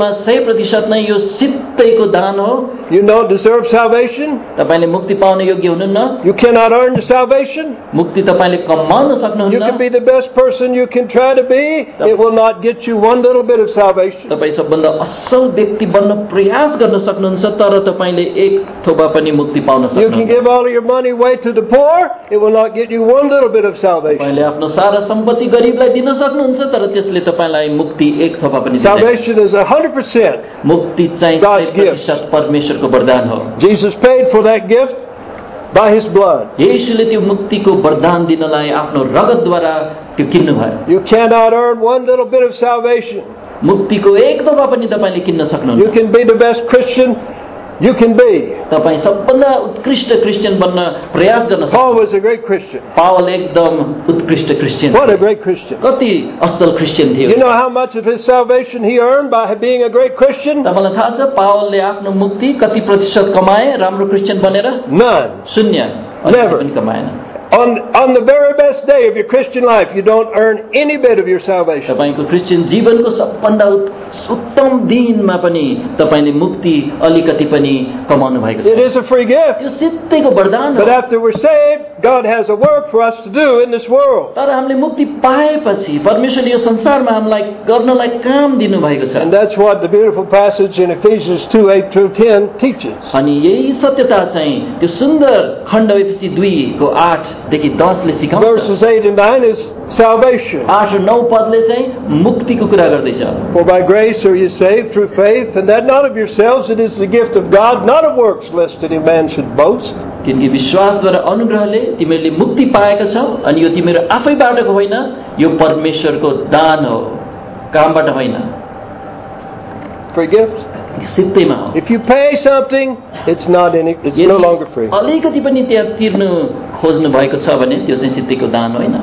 100% नै यो सित्तैको दान हो. You don't deserve salvation. तपाईले मुक्ति पाउन योग्य हुनुहुन्न. You cannot earn the salvation. मुक्ति तपाईले कमाउन सक्नुहुन्न. You can be the best person you can try to be. It will not get you one little bit of salvation. तपाई सबभन्दा असल व्यक्ति बन्न प्रयास गर्न सक्नुहुन्छ तर तपाईले एक थोपा पनि मुक्ति पाउन सक्नुहुन्न. You can give all of your money away to the poor. It will not get you one little bit of salvation. तपाईले आफ्नो सारा सम्पत्ति गरिबलाई दिन सक्नुहुन्छ तर त्यसले तपाईलाई मुक्ति एक थोपा पनि दिँदैन. Salvation is 100%. मुक्ति चाहिँ 100% परमेश्वरको वरदान हो. Jesus paid for that gift by his blood. येशूले त्यो मुक्तिको वरदान दिनलाई आफ्नो रगतद्वारा त्यो किन्नु भयो. You cannot earn one little bit of salvation. मुक्तिको एक थोपा पनि तपाईले किन्न सक्नुहुन्न. You can be the best Christian you can be. तपाई सबभन्दा उत्कृष्ट क्रिस्चियन बन्न प्रयास गर्न सक्नुहुन्छ. Paul was a great Christian. पावल एकदम उत्कृष्ट Christian. What a great Christian. कति असल क्रिस्चियन थियो. You know how much of his salvation he earned by being a great Christian? तपाईलाई थाहा छ पावलले आफ्नो मुक्ति कति प्रतिशत कमाए राम्रो क्रिस्चियन बनेर? None. शून्य. Never. पनि कमाएन. On the very best day of your Christian life, you don't earn any bit of your salvation. तपाईको क्रिस्चियन जीवनको सबभन्दा उत्तम दिनमा पनि तपाईले मुक्ति अलिकति पनि कमाउनु भएको छ. It is a free gift. यो सित्तैको वरदान हो. But after we're saved, God has a work for us to do in this world. तर हामीले मुक्ति पाएपछि परमेश्वरले यो संसारमा हामीलाई गर्नलाई काम दिनु भएको छ. And that's what the beautiful passage in Ephesians 2:8-10 teaches. अनि यही सत्यता चाहिँ त्यो सुन्दर खण्ड एफएसी 2 को 8 देखि 10 ले सिकाउँछ. Verses 8 and 9 is salvation. 8 र 9 पदले चाहिँ मुक्तिको कुरा गर्दैछ. For by grace are you saved through faith, and that not of yourselves, it is the gift of God, not of works, lest any man should boast. किनकि विश्वासद्वारा अनुग्रहले तिमीहरूले मुक्ति पाएका छौ अनि यो तिम्रो आफैबाटको होइन, यो परमेश्वरको दान हो, कामबाट होइन. Free gift. सित्तैमा हो. If you pay something, it's no longer free. अलिकति पनि त्यहाँ तिर्नु खोज्नु भएको छ भने त्यो चाहिँ सित्तैको दान होइन.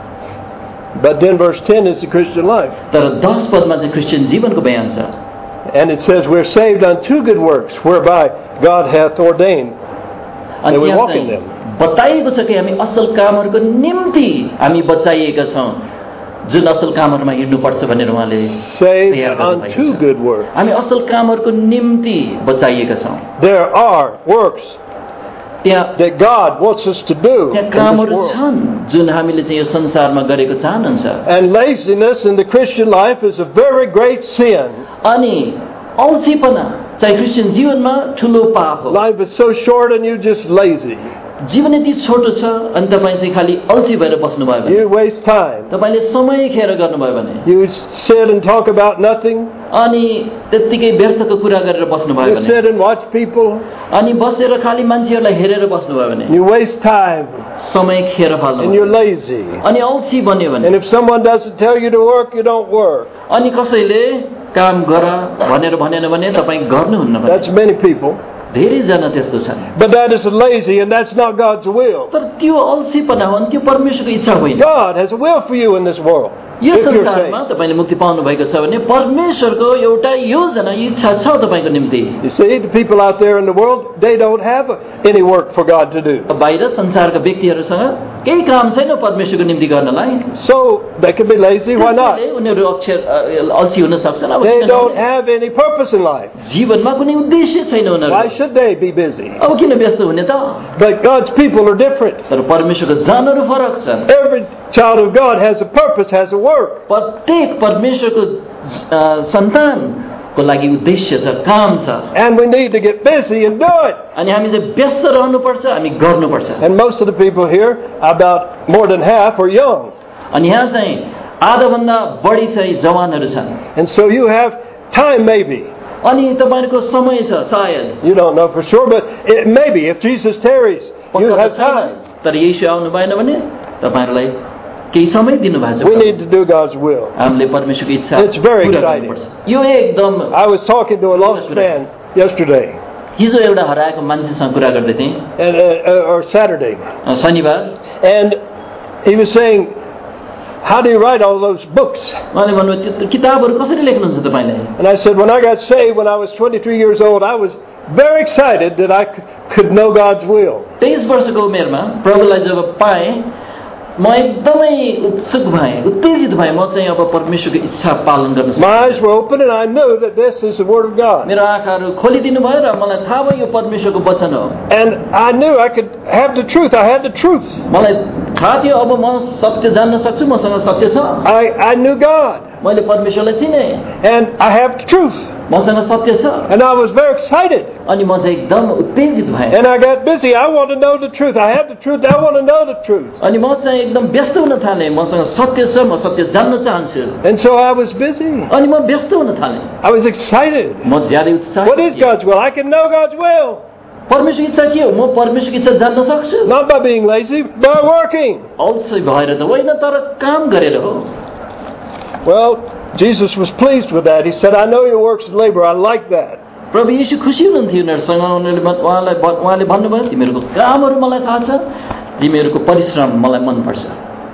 But then verse 10 is the Christian life. तर 10 पदमा चाहिँ क्रिस्चियन जीवनको बयान छ. And it says we're saved unto good works, whereby God hath ordained that we walk in them. बताइएको छ कि हामी असल कामहरूको निम्ति हामी बचाइएका छौं, जुन असल कामहरुमा हिँड्नु पर्छ भनेर उहाँले saved unto good works. हामी असल कामहरूको निम्ति बचाइएका छौं. There are works that God wants us to do. त्यहाँ कामहरु छन् जुन हामीले चाहिँ यो संसारमा गरेको चाहनुहुन्छ. And laziness in the Christian life is a very great sin. अनि अल्छीपना चाहिँ क्रिस्चियन जीवनमा ठूलो पाप हो. Life is so short and you're just lazy. जीवन यति छोटो छ अनि तपाईं चाहिँ खाली अल्छी भएर बस्नु भयो भने you waste time. तपाईले समय खेर गर्नु भयो भने you sit and talk about nothing. अनि त्यतिकै व्यर्थको कुरा गरेर बस्नु भयो you भने sit and watch people. अनि बसेर खाली मान्छेहरुलाई हेरेर बस्नु भयो भने you waste time. समय खेर फाल्नु and you're lazy. अनि अल्छी बन्यो भने and if someone doesn't tell you to work, you don't work. अनि कसैले काम गर भनेर भनेन भने तपाई गर्नुहुन्न भने that's many people. धेरै जना त्यस्तो छन्. But that is lazy and that's not God's will. तर त्यो अल्छीपना हो, त्यो परमेश्वरको इच्छा होइन. God has a will for you in this world. यो संसारमा तपाईले मुक्ति पाउनु भएको छ भने परमेश्वरको एउटा योजना इच्छा छ तपाईको निम्ति. You see, the people out there in the world, they don't have any work for God to do. बाहिर संसारका व्यक्तिहरुसँग केही काम छैन परमेश्वरको निम्ति गर्नलाई. So they can be lazy. Why not? उनीहरु अल्छी हुन सक्छन्. अब they don't have any purpose in life. जीवनमा कुनै उद्देश्य छैन उनीहरु. Why should they be busy? अब किन व्यस्त हुने त? But God's people are different. तर परमेश्वरको जानहरु फरक छन्. Every child of God has a purpose, has a work. प्रत्येक परमेश्वरको सन्तानको लागि उद्देश्य छ, काम छ. And we need to get busy and do it. अनि हामी चाहिँ व्यस्त रहनु पर्छ, हामी गर्नु पर्छ. And most of the people here, about more than half, are young. अनि यहाँ चाहिँ आधा भन्दा बढी चाहिँ जवानहरु छन्. And so you have time maybe. अनि तपाईहरुको समय छ सायद. You don't know for sure, but maybe if Jesus tarries, you have time. तर येशू आउनु भएन भने तपाईहरुलाई केही समय दिनुभएको We छ। need to do God's will. हामीले परमेश्वरको इच्छा It's very पूरा exciting. गर्नुपर्छ। यो एकदम I was talking to a lost man yesterday हिजो एउटा हराएको मान्छेसँग कुरा गर्दै थिएँ and or Saturday, शनिबार, and he was saying, "How do you write all those books?" उहाँले भन्नुभयो त्यो किताबहरू कसरी लेख्नुहुन्छ तपाईँले? And I said, when I got saved when I was 23 years old, I was very excited that I could know God's will. 23 वर्षको उमेरमा प्रभुलाई जब पाएँ म एकदमै उत्सुक भएँ, उत्तेजित भएँ। म चाहिँ अब परमेश्वरको इच्छा पालन गर्न सक्छु। My eyes were open and I knew that this is the Word of God. मेरो आँखाहरू खोलिदिनु भयो र मलाई थाहा भयो यो परमेश्वरको वचन हो। And I knew I could have the truth. I had the truth. मलाई थाहा थियो अब म सत्य जान्न सक्छु, मसँग सत्य छ। I knew God. मैले परमेश्वरलाई चिने And I have the truth. मसँग सत्य छ। And I was very excited. अनि म चाहिँ एकदम उत्तेजित भएँ। And I got busy. I want to know the truth. I have the truth. I want to know the truth. अनि म चाहिँ एकदम व्यस्त हुन थालेँ। मसँग सत्य छ, म सत्य जान्न चाहन्छु। And so I was busy. अनि म व्यस्त हुन थालेँ। I was excited. म ज्यादै उत्साहित What is थिएँ। God's will? I can know God's will. परमेश्वरको इच्छा के हो? म परमेश्वरको इच्छा जान्न सक्छु। Not by being lazy, by working. अल्छी भएर त होइन, तर काम गरेर हो। Well, Jesus was pleased with that. He said, "I know your works and labor. I like that." प्रभु येशू खुसी हुनुहुन्थ्यो उनीहरूसँग। उहाँले भन्नुभयो तिमीहरूको कामहरू मलाई थाहा छ, तिमीहरूको परिश्रम मलाई मनपर्छ।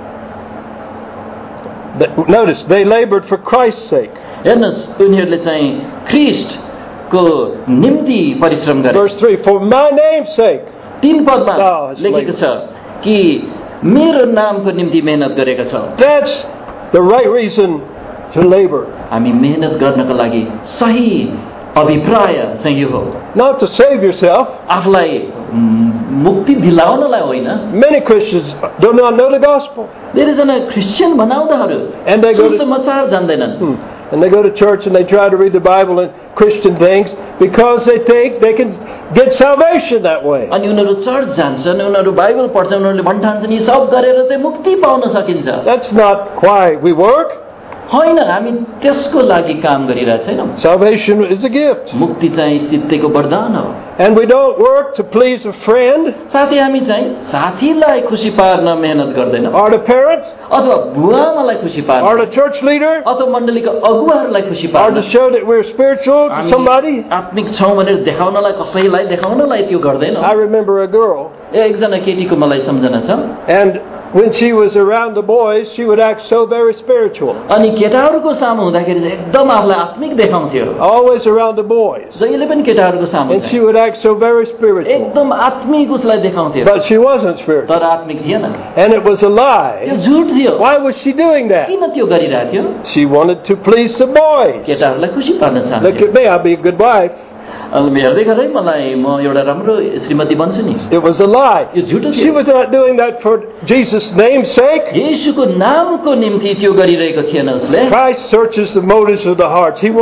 Notice, they labored for Christ's sake. हेर्नुहोस्, उनीहरूले चाहिँ ख्रीष्टको निम्ति परिश्रम गरे। Verse 3, "For my name's sake." 3 पदमा Oh, it's लेखेको छ कि मेरो नामको निम्ति मेहनत गरेका छौ। That's the right reason to labor. हामी मेहनत गर्नको लागि सही अभिप्राय चाहिँ यो हो। Not to save yourself. आफूलाई मुक्ति दिलाउनलाई होइन। Many Christians do not know the gospel. धेरैजना क्रिस्चियन भनाउँदाहरू And they go to- सुसमाचार जान्दैनन्। And they go to church and they try to read the Bible and Christian things because they think they can get salvation that way. अनि उनीहरू चर्च जान्छन्, उनीहरू बाइबल पढ्छन्, उनीहरूले भन्ठान्छन् यी सब गरेर चाहिँ मुक्ति पाउन सकिन्छ। That's not why we work. होइन, हामी त्यसको लागि काम गरिरहेको छैनौँ। Salvation is a gift. मुक्ति चाहिँ सित्तैको वरदान हो। And we don't work to please a friend साथै हामी चाहिँ साथीलाई खुसी पार्न मेहनत गर्दैनौँ, or the parents अथवा बुवाआमालाई खुसी पार्न, or the church leader अथवा मण्डलीका अगुवाहरूलाई खुसी or पार्न, to show that we're spiritual to somebody. आत्मिक छौँ भनेर देखाउनलाई, कसैलाई देखाउनलाई त्यो गर्दैनौँ। I remember a girl, एकजना केटीको मलाई सम्झना छ। and when she was around the boys, she would act so very spiritual. अनि केटाहरूको सामु हुँदाखेरि चाहिँ एकदम आफूलाई आत्मिक देखाउँथ्यो। Always around the boys. जहिले पनि केटाहरूको सामु And she चाहिँ would act so very spiritual. एकदम आत्मिक उसलाई देखाउँथ्यो, But she wasn't spiritual. तर आत्मिक थिएन। And it was a त्यो lie. झुट थियो। Why was she doing that? किन त्यो गरिरहेको थियो? She wanted to please the boys. केटाहरूलाई खुसी पार्न Look चाहन्थ्यो। at me, I'll be a good wife. अनि हेर्दै गरेँ मलाई म एउटा राम्रो श्रीमती बन्छु नि। It was a lie. यो झुटो She थियो। was not doing that for Jesus' name's sake. येशूको नामको निम्ति त्यो गरिरहेको थिएन उसले। Christ searches the motives of the hearts. He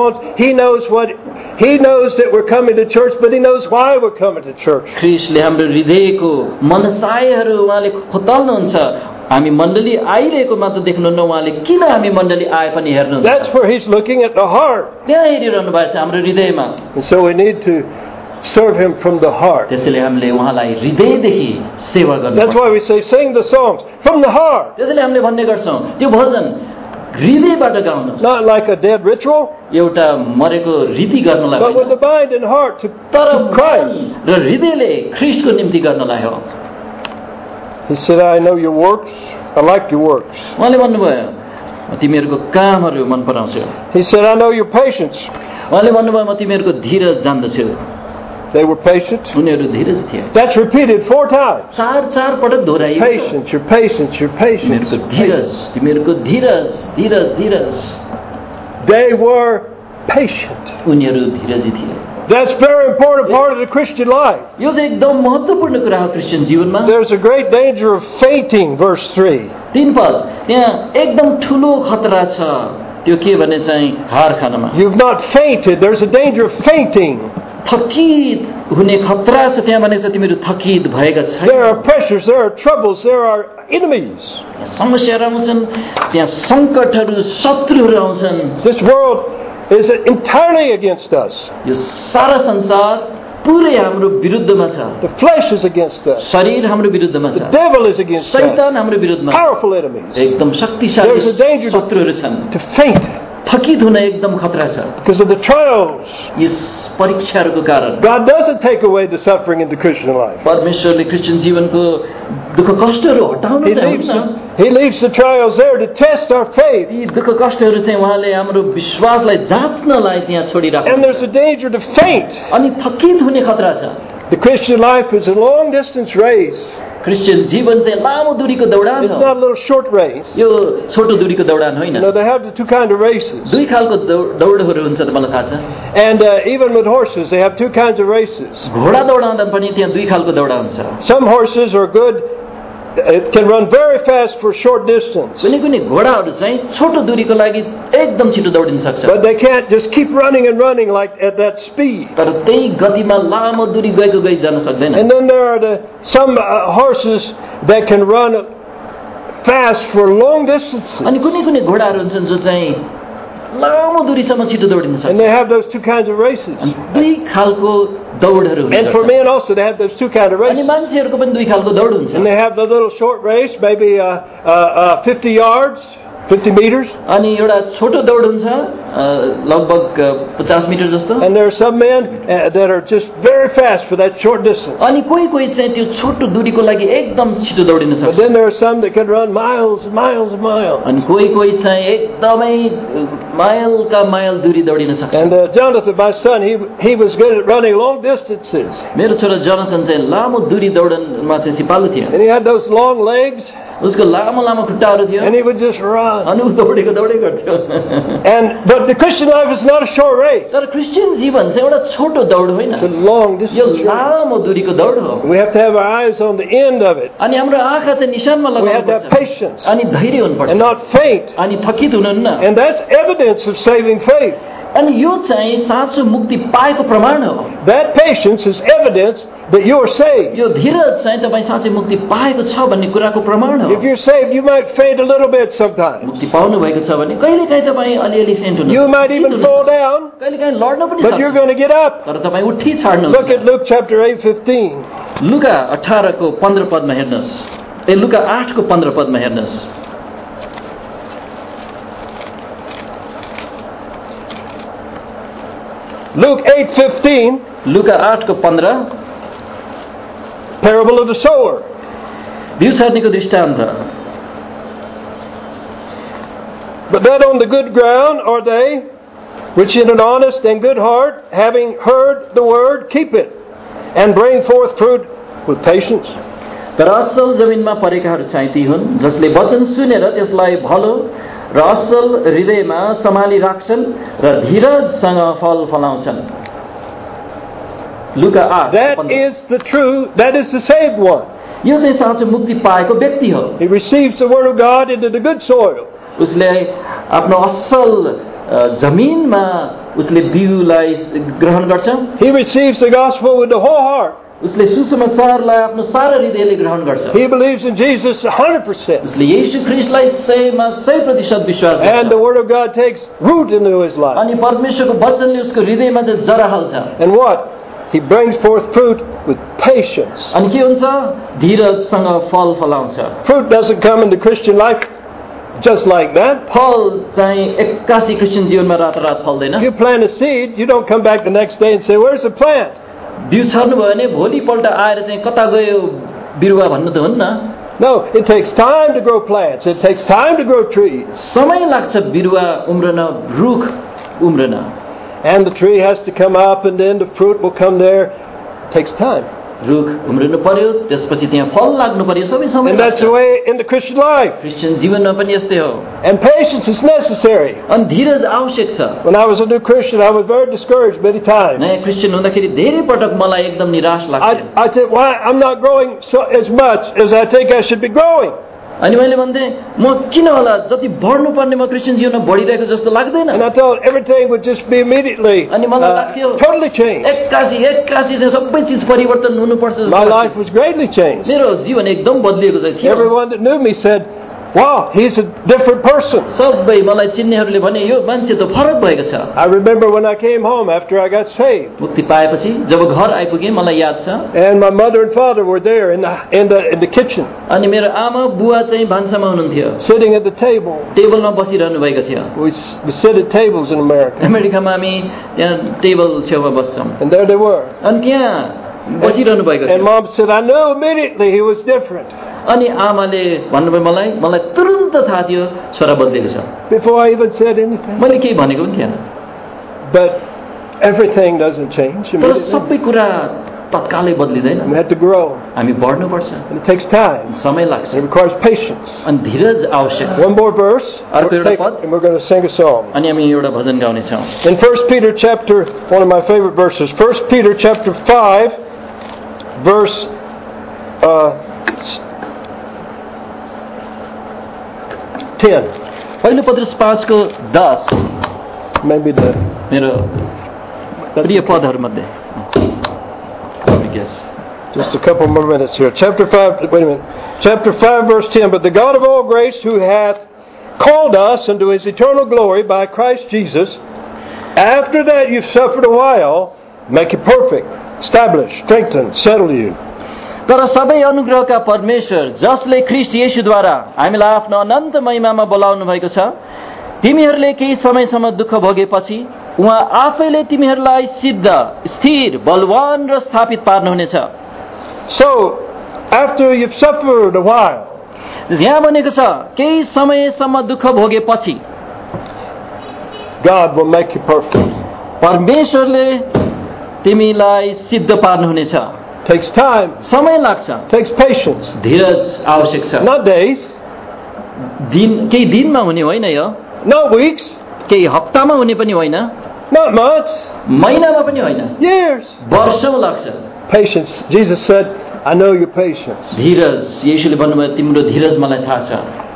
knows that we're coming to church, but He knows why we're coming to church. ख्रीष्टले हाम्रो हृदयको मनसायहरू उहाँले खोतल्नुहुन्छ। हामी मण्डली आइरहेको मात्र देख्नुहुन्न, उहाँले किन हामी मण्डली आए पनि हेर्नुहुन्छ। That's where He's looking at the heart. त्यहाँ हेरिरहनु भएको छ हाम्रो हृदयमा। And so we need to serve Him from the heart. त्यसैले हामीले उहाँलाई हृदयदेखि सेवा गर्नु। That's why we say, sing the songs from the heart. त्यसैले हामीले भन्ने गर्छौँ त्यो भजन हृदयबाट गाउनुहोस्, Not like a dead ritual, एउटा मरेको रीति गर्नलाई but with होइन, the mind and heart to तर Christ. मन र हृदयले ख्रीष्टको निम्ति गर्नलाई हो। He said, "I know your works. I like your works." उहाँले भन्नुभयो तिमीहरूको कामहरू मन पराउँछु। He said, "I know your patience." उहाँले भन्नुभयो म तिमीहरूको धीरज जान्दछु। They were patient. उनीहरू धीरज थिए। That's repeated 4 times. चार पटक दोहोऱ्याइएको छ। Patience, your patience, your patience. तिमीहरूको धीरज, तिमीहरूको धीरज, धीरज, धीरज। They were patient. उनीहरू धीरजी थिए। That's a very important part of the Christian life. यो चाहिँ एकदम महत्त्वपूर्ण कुरा हो क्रिस्चियन जीवनमा। There's a great danger of fainting, verse 3. 3 पद त्यहाँ एकदम ठुलो खतरा छ, त्यो के भने चाहिँ हार खानमा। You've not fainted. There's a danger of fainting. थकित हुने खतरा छ त्यहाँ भनेको छ तिमीहरू थकित भएका छैन। There are pressures, there are troubles, there are enemies. समस्याहरू आउँछन्, त्यहाँ सङ्कटहरू, शत्रुहरू आउँछन्। This world is entirely against us. यो सारा संसार पुरै हाम्रो विरुद्धमा छ। The flesh is against us. शरीर हाम्रो विरुद्धमा The छ। devil is against us. शैतान हाम्रो विरुद्धमा Powerful enemies. एकदम शक्तिशाली There's a danger शत्रुहरू छन्। to faint थकित हुन एकदम खतरा छ because of the trials. यस परीक्षाहरूको कारण। God doesn't take away the suffering in the Christian life. परमेश्वरले क्रिस्चियन जीवनको दुःख कष्टहरू हटाउन He चाहन्छ। leaves the trials there to test our faith. यी दुःख कष्टहरू चाहिँ उहाँले हाम्रो विश्वासलाई जाँच्नलाई त्यहाँ छोडिराख्नु। And there's a danger to faint. अनि थकित हुने खतरा छ। The Christian life is a long distance race. Christian जीवन चाहिँ लामो दूरीको दौडान It's हो। not a little short race. यो छोटो दूरीको दौडान होइन। No, they have the two kind of races. दुई खालको दौडहरू हुन्छ त मलाई थाहा छ। And even with horses, they have two kinds of races. घोडा दौडाउँदा पनि त्यहाँ दुई खालको दौडा हुन्छ। Some horses are good, it can run very fast for short distance. कुनै कुनै घोडाहरू चाहिँ छोटो दूरीको लागि एकदम छिटो दौडिन सक्छ। But they can't just keep running and running like at that speed. तर त्यही गतिमा लामो दूरी गएको गई जान सक्दैन। And then there are some horses that can run fast for long distances. अनि कुनै कुनै घोडाहरू हुन्छन् जो चाहिँ लामो दूरीसम्म छिटो दौडिन And they सक्छ। have those two kinds of races. अनि दुई खालको दौडहरू And for हुन्छ। men also, they have those two kinds of अनि races. मान्छेहरूको पनि दुई खालको दौड हुन्छ। And they have the little short race, maybe 50 yards, 50 meters. अनि एउटा छोटो दौड हुन्छ लगभग 50 मिटर जस्तो। And there are some men that are just very fast for that short distance. अनि कोही कोही चाहिँ त्यो छोटो दूरीको लागि एकदम छिटो दौडिन But सक्छ। then there are some that can run miles and miles and miles. अनि कोही कोही चाहिँ एकदमै माइलका माइल दूरी दौडिन सक्छ। And Jonathan, my son, he was good at running long distances. मेरो छोरा जनकन चाहिँ लामो दूरी दौडनमा चाहिँ सिपालु थियो। And he had those long legs, उसको लामो लामो खुट्टाहरू थियो and he would just run. अनि ऊ दौडेको दौडै गर्थ्यो। But the Christian life is not a short race. तर क्रिस्चियन जीवन चाहिँ एउटा छोटो दौड होइन, It's a long यो distance race. लामो दूरीको दौड हो। We have to have our eyes on the end of it. अनि हाम्रो आँखा चाहिँ निशानमा We have to have लगाउनुपर्छ patience अनि धैर्य हुनुपर्छ and not faint. अनि थकित हुनुहुन्न। And that's evidence of saving faith. अनि यो चाहिँ साँचो मुक्ति पाएको प्रमाण हो। That patience is evidence that you are saved. यो धीरज चाहिँ तपाईँ साँच्चै मुक्ति पाएको छ भन्ने कुराको प्रमाण हो। If you're saved, you might faint a little bit sometimes. मुक्ति पाउनु भएको छ भने कहिलेकाहीँ तपाईँ अलिअलि फेन्ट हुनुहुन्छ, You might even fall down, कहिलेकाहीँ लड्न पनि but you're सक्छ, going to get up. तर तपाईँ उठी छाड्नुहुन्छ। Look at Luke chapter 8:15. लुका 18 को 15 पदमा हेर्नुहोस्। लुका 8 को 15 पदमा हेर्नुहोस्। Luke 8:15, लुका 8 को 15 parable of the sower. बिउ छर्नेको दृष्टान्त। But that on the good ground are they, which in an honest and good heart, having heard the word, keep it, and bring forth fruit with patience. तर असल जमिनमा परेकाहरू चाहिँ ती हुन् जसले वचन सुनेर त्यसलाई भलो र असल हृदयमा सम्हाली राख्छन् र धीरजसँग फल फलाउँछन्। लुका 8 That is the saved one. यो चाहिँ साँचो मुक्ति पाएको व्यक्ति हो। He receives the word of God into the good soil. उसले आफ्नो असल जमिनमा उसले बिउलाई ग्रहण गर्छ। He receives the gospel with the whole heart. उसले सुसमाचारलाई आफ्नो सारा हृदयले ग्रहण गर्छ। He believes in Jesus 100%. उसले येशू ख्रीष्टलाई 100% विश्वास गर्छ। And the word of God takes root into his life. अनि परमेश्वरको वचनले उसको हृदयमा चाहिँ जरा हाल्छ। And what? He brings forth fruit with patience. अनि के हुन्छ? धीरजसँग फल फलाउँछ। Fruit doesn't come into Christian life just like that. फल चाहिँ एक्कासी क्रिस्चियन जीवनमा रातोरात फल्दैन। If you plant a seed, you don't come back the next day and say, "Where's the plant?" बिउ छर्नु भयो भने भोलिपल्ट आएर चाहिँ कता गयो बिरुवा भन्नु त हुन्न। No, it takes time to grow plants. It takes time to grow trees. समय लाग्छ बिरुवा उम्रन, रुख उम्रन। And the tree has to come up and then the fruit will come there. It takes time. रुख उम्रिनु पर्यो, त्यसपछि त्यहाँ फल लाग्नु पर्यो, सबै समय And that's लाग्छ। the way in the Christian life. Christian जीवनमा पनि यस्तै हो। And patience is necessary. अनि धीरज आवश्यक छ। When I was a new Christian, I was very discouraged many times. नयाँ क्रिस्चियन हुँदाखेरि धेरै पटक मलाई एकदम निराश लाग्थ्यो। I said, "Why? I'm not growing as much as I think I should be growing." अनि मैले भन्थे म किन होला जति बढ्नु पर्ने म क्रिस्चियन जीवनमा बढिरहेको जस्तो लाग्दैन। And I thought everything would just be immediately अनि मलाई लाग्थ्यो totally changed. एक्कासी चाहिँ सबै चिज परिवर्तन हुनुपर्छ जस्तो My लाग्थ्यो। life was greatly changed. मेरो जीवन एकदम बदलिएको चाहिँ थियो। Everyone that knew me said, wow, he's a different person. सबै मलाई चिन्नेहरूले भने यो मान्छे त फरक भएको छ. I remember when I came home after I got saved. मुक्ति पाएपछि जब घर आइपुगे मलाई याद छ. And my mother and father were there in the kitchen. अनि मेरो आमा बुवा चाहिँ भान्सामा हुनुहुन्थ्यो. Sitting at the table. टेबलमा बसिरहनु भएको थियो. We sit at tables in America. अमेरिकामा हामी त्यहाँ टेबल छेउमा बस्छौँ. And there they were. अनि त्यहाँ बसिरहनु भएको थियो. And mom said, I knew immediately he was different. अनि आमाले भन्नुभयो मलाई तुरुन्त थाहा थियो छोरा बदलेको छ. Before I even said anything. मैले केही भनेको पनि थिएन. But everything doesn't change. तर सबै कुरा तत्कालै बदलिदैन. We have to grow. हामी बढ्नुपर्छ. And it takes time. समय लाग्छ. It requires patience. अनि धीरज आवश्यक छ. One more verse. अर्को एउटा पद. And we're going to sing a song. अनि हामी एउटा भजन गाउने छौँ. In 1 Peter chapter, one of my favorite verses, 1 Peter chapter 5, verse 10. पहिलो पत्रुस 5 को 10. Maybe the मेरो प्रिय पदहरूमध्ये. Yes. Just a couple more minutes here. Chapter 5, wait a minute. Chapter 5, verse 10. But the God of all grace, who hath called us unto his eternal glory by Christ Jesus, after that you've suffered a while, make you perfect, establish, strengthen, settle you. तर सबै अनुग्रहका परमेश्वर जसले ख्रीष्ट येशूद्वारा हामीलाई आफ्नो अनन्त महिमामा बोलाउनु भएको छ, तिमीहरूले केही समयसम्म दुःख भोगेपछि उहाँ आफैले तिमीहरूलाई सिद्ध, स्थिर, बलवान र स्थापित पार्नुहुनेछ. So, after you've suffered a while, यहाँ भनेको छ केही समयसम्म दुःख भोगेपछि God will make you perfect. परमेश्वरले तिमीलाई सिद्ध पार्नुहुनेछ. Takes time. समय लाग्छ. Takes patience. धीरज आवश्यक छ. Not days. केही दिनमा हुने होइन यो. Not weeks. केही हप्तामा हुने पनि होइन. Not months. महिनामा पनि होइन. Years. वर्षौं लाग्छ. Patience. Jesus said, I know your patience. धीरज. येशूले भन्नुभयो तिम्रो धीरज मलाई थाहा छ.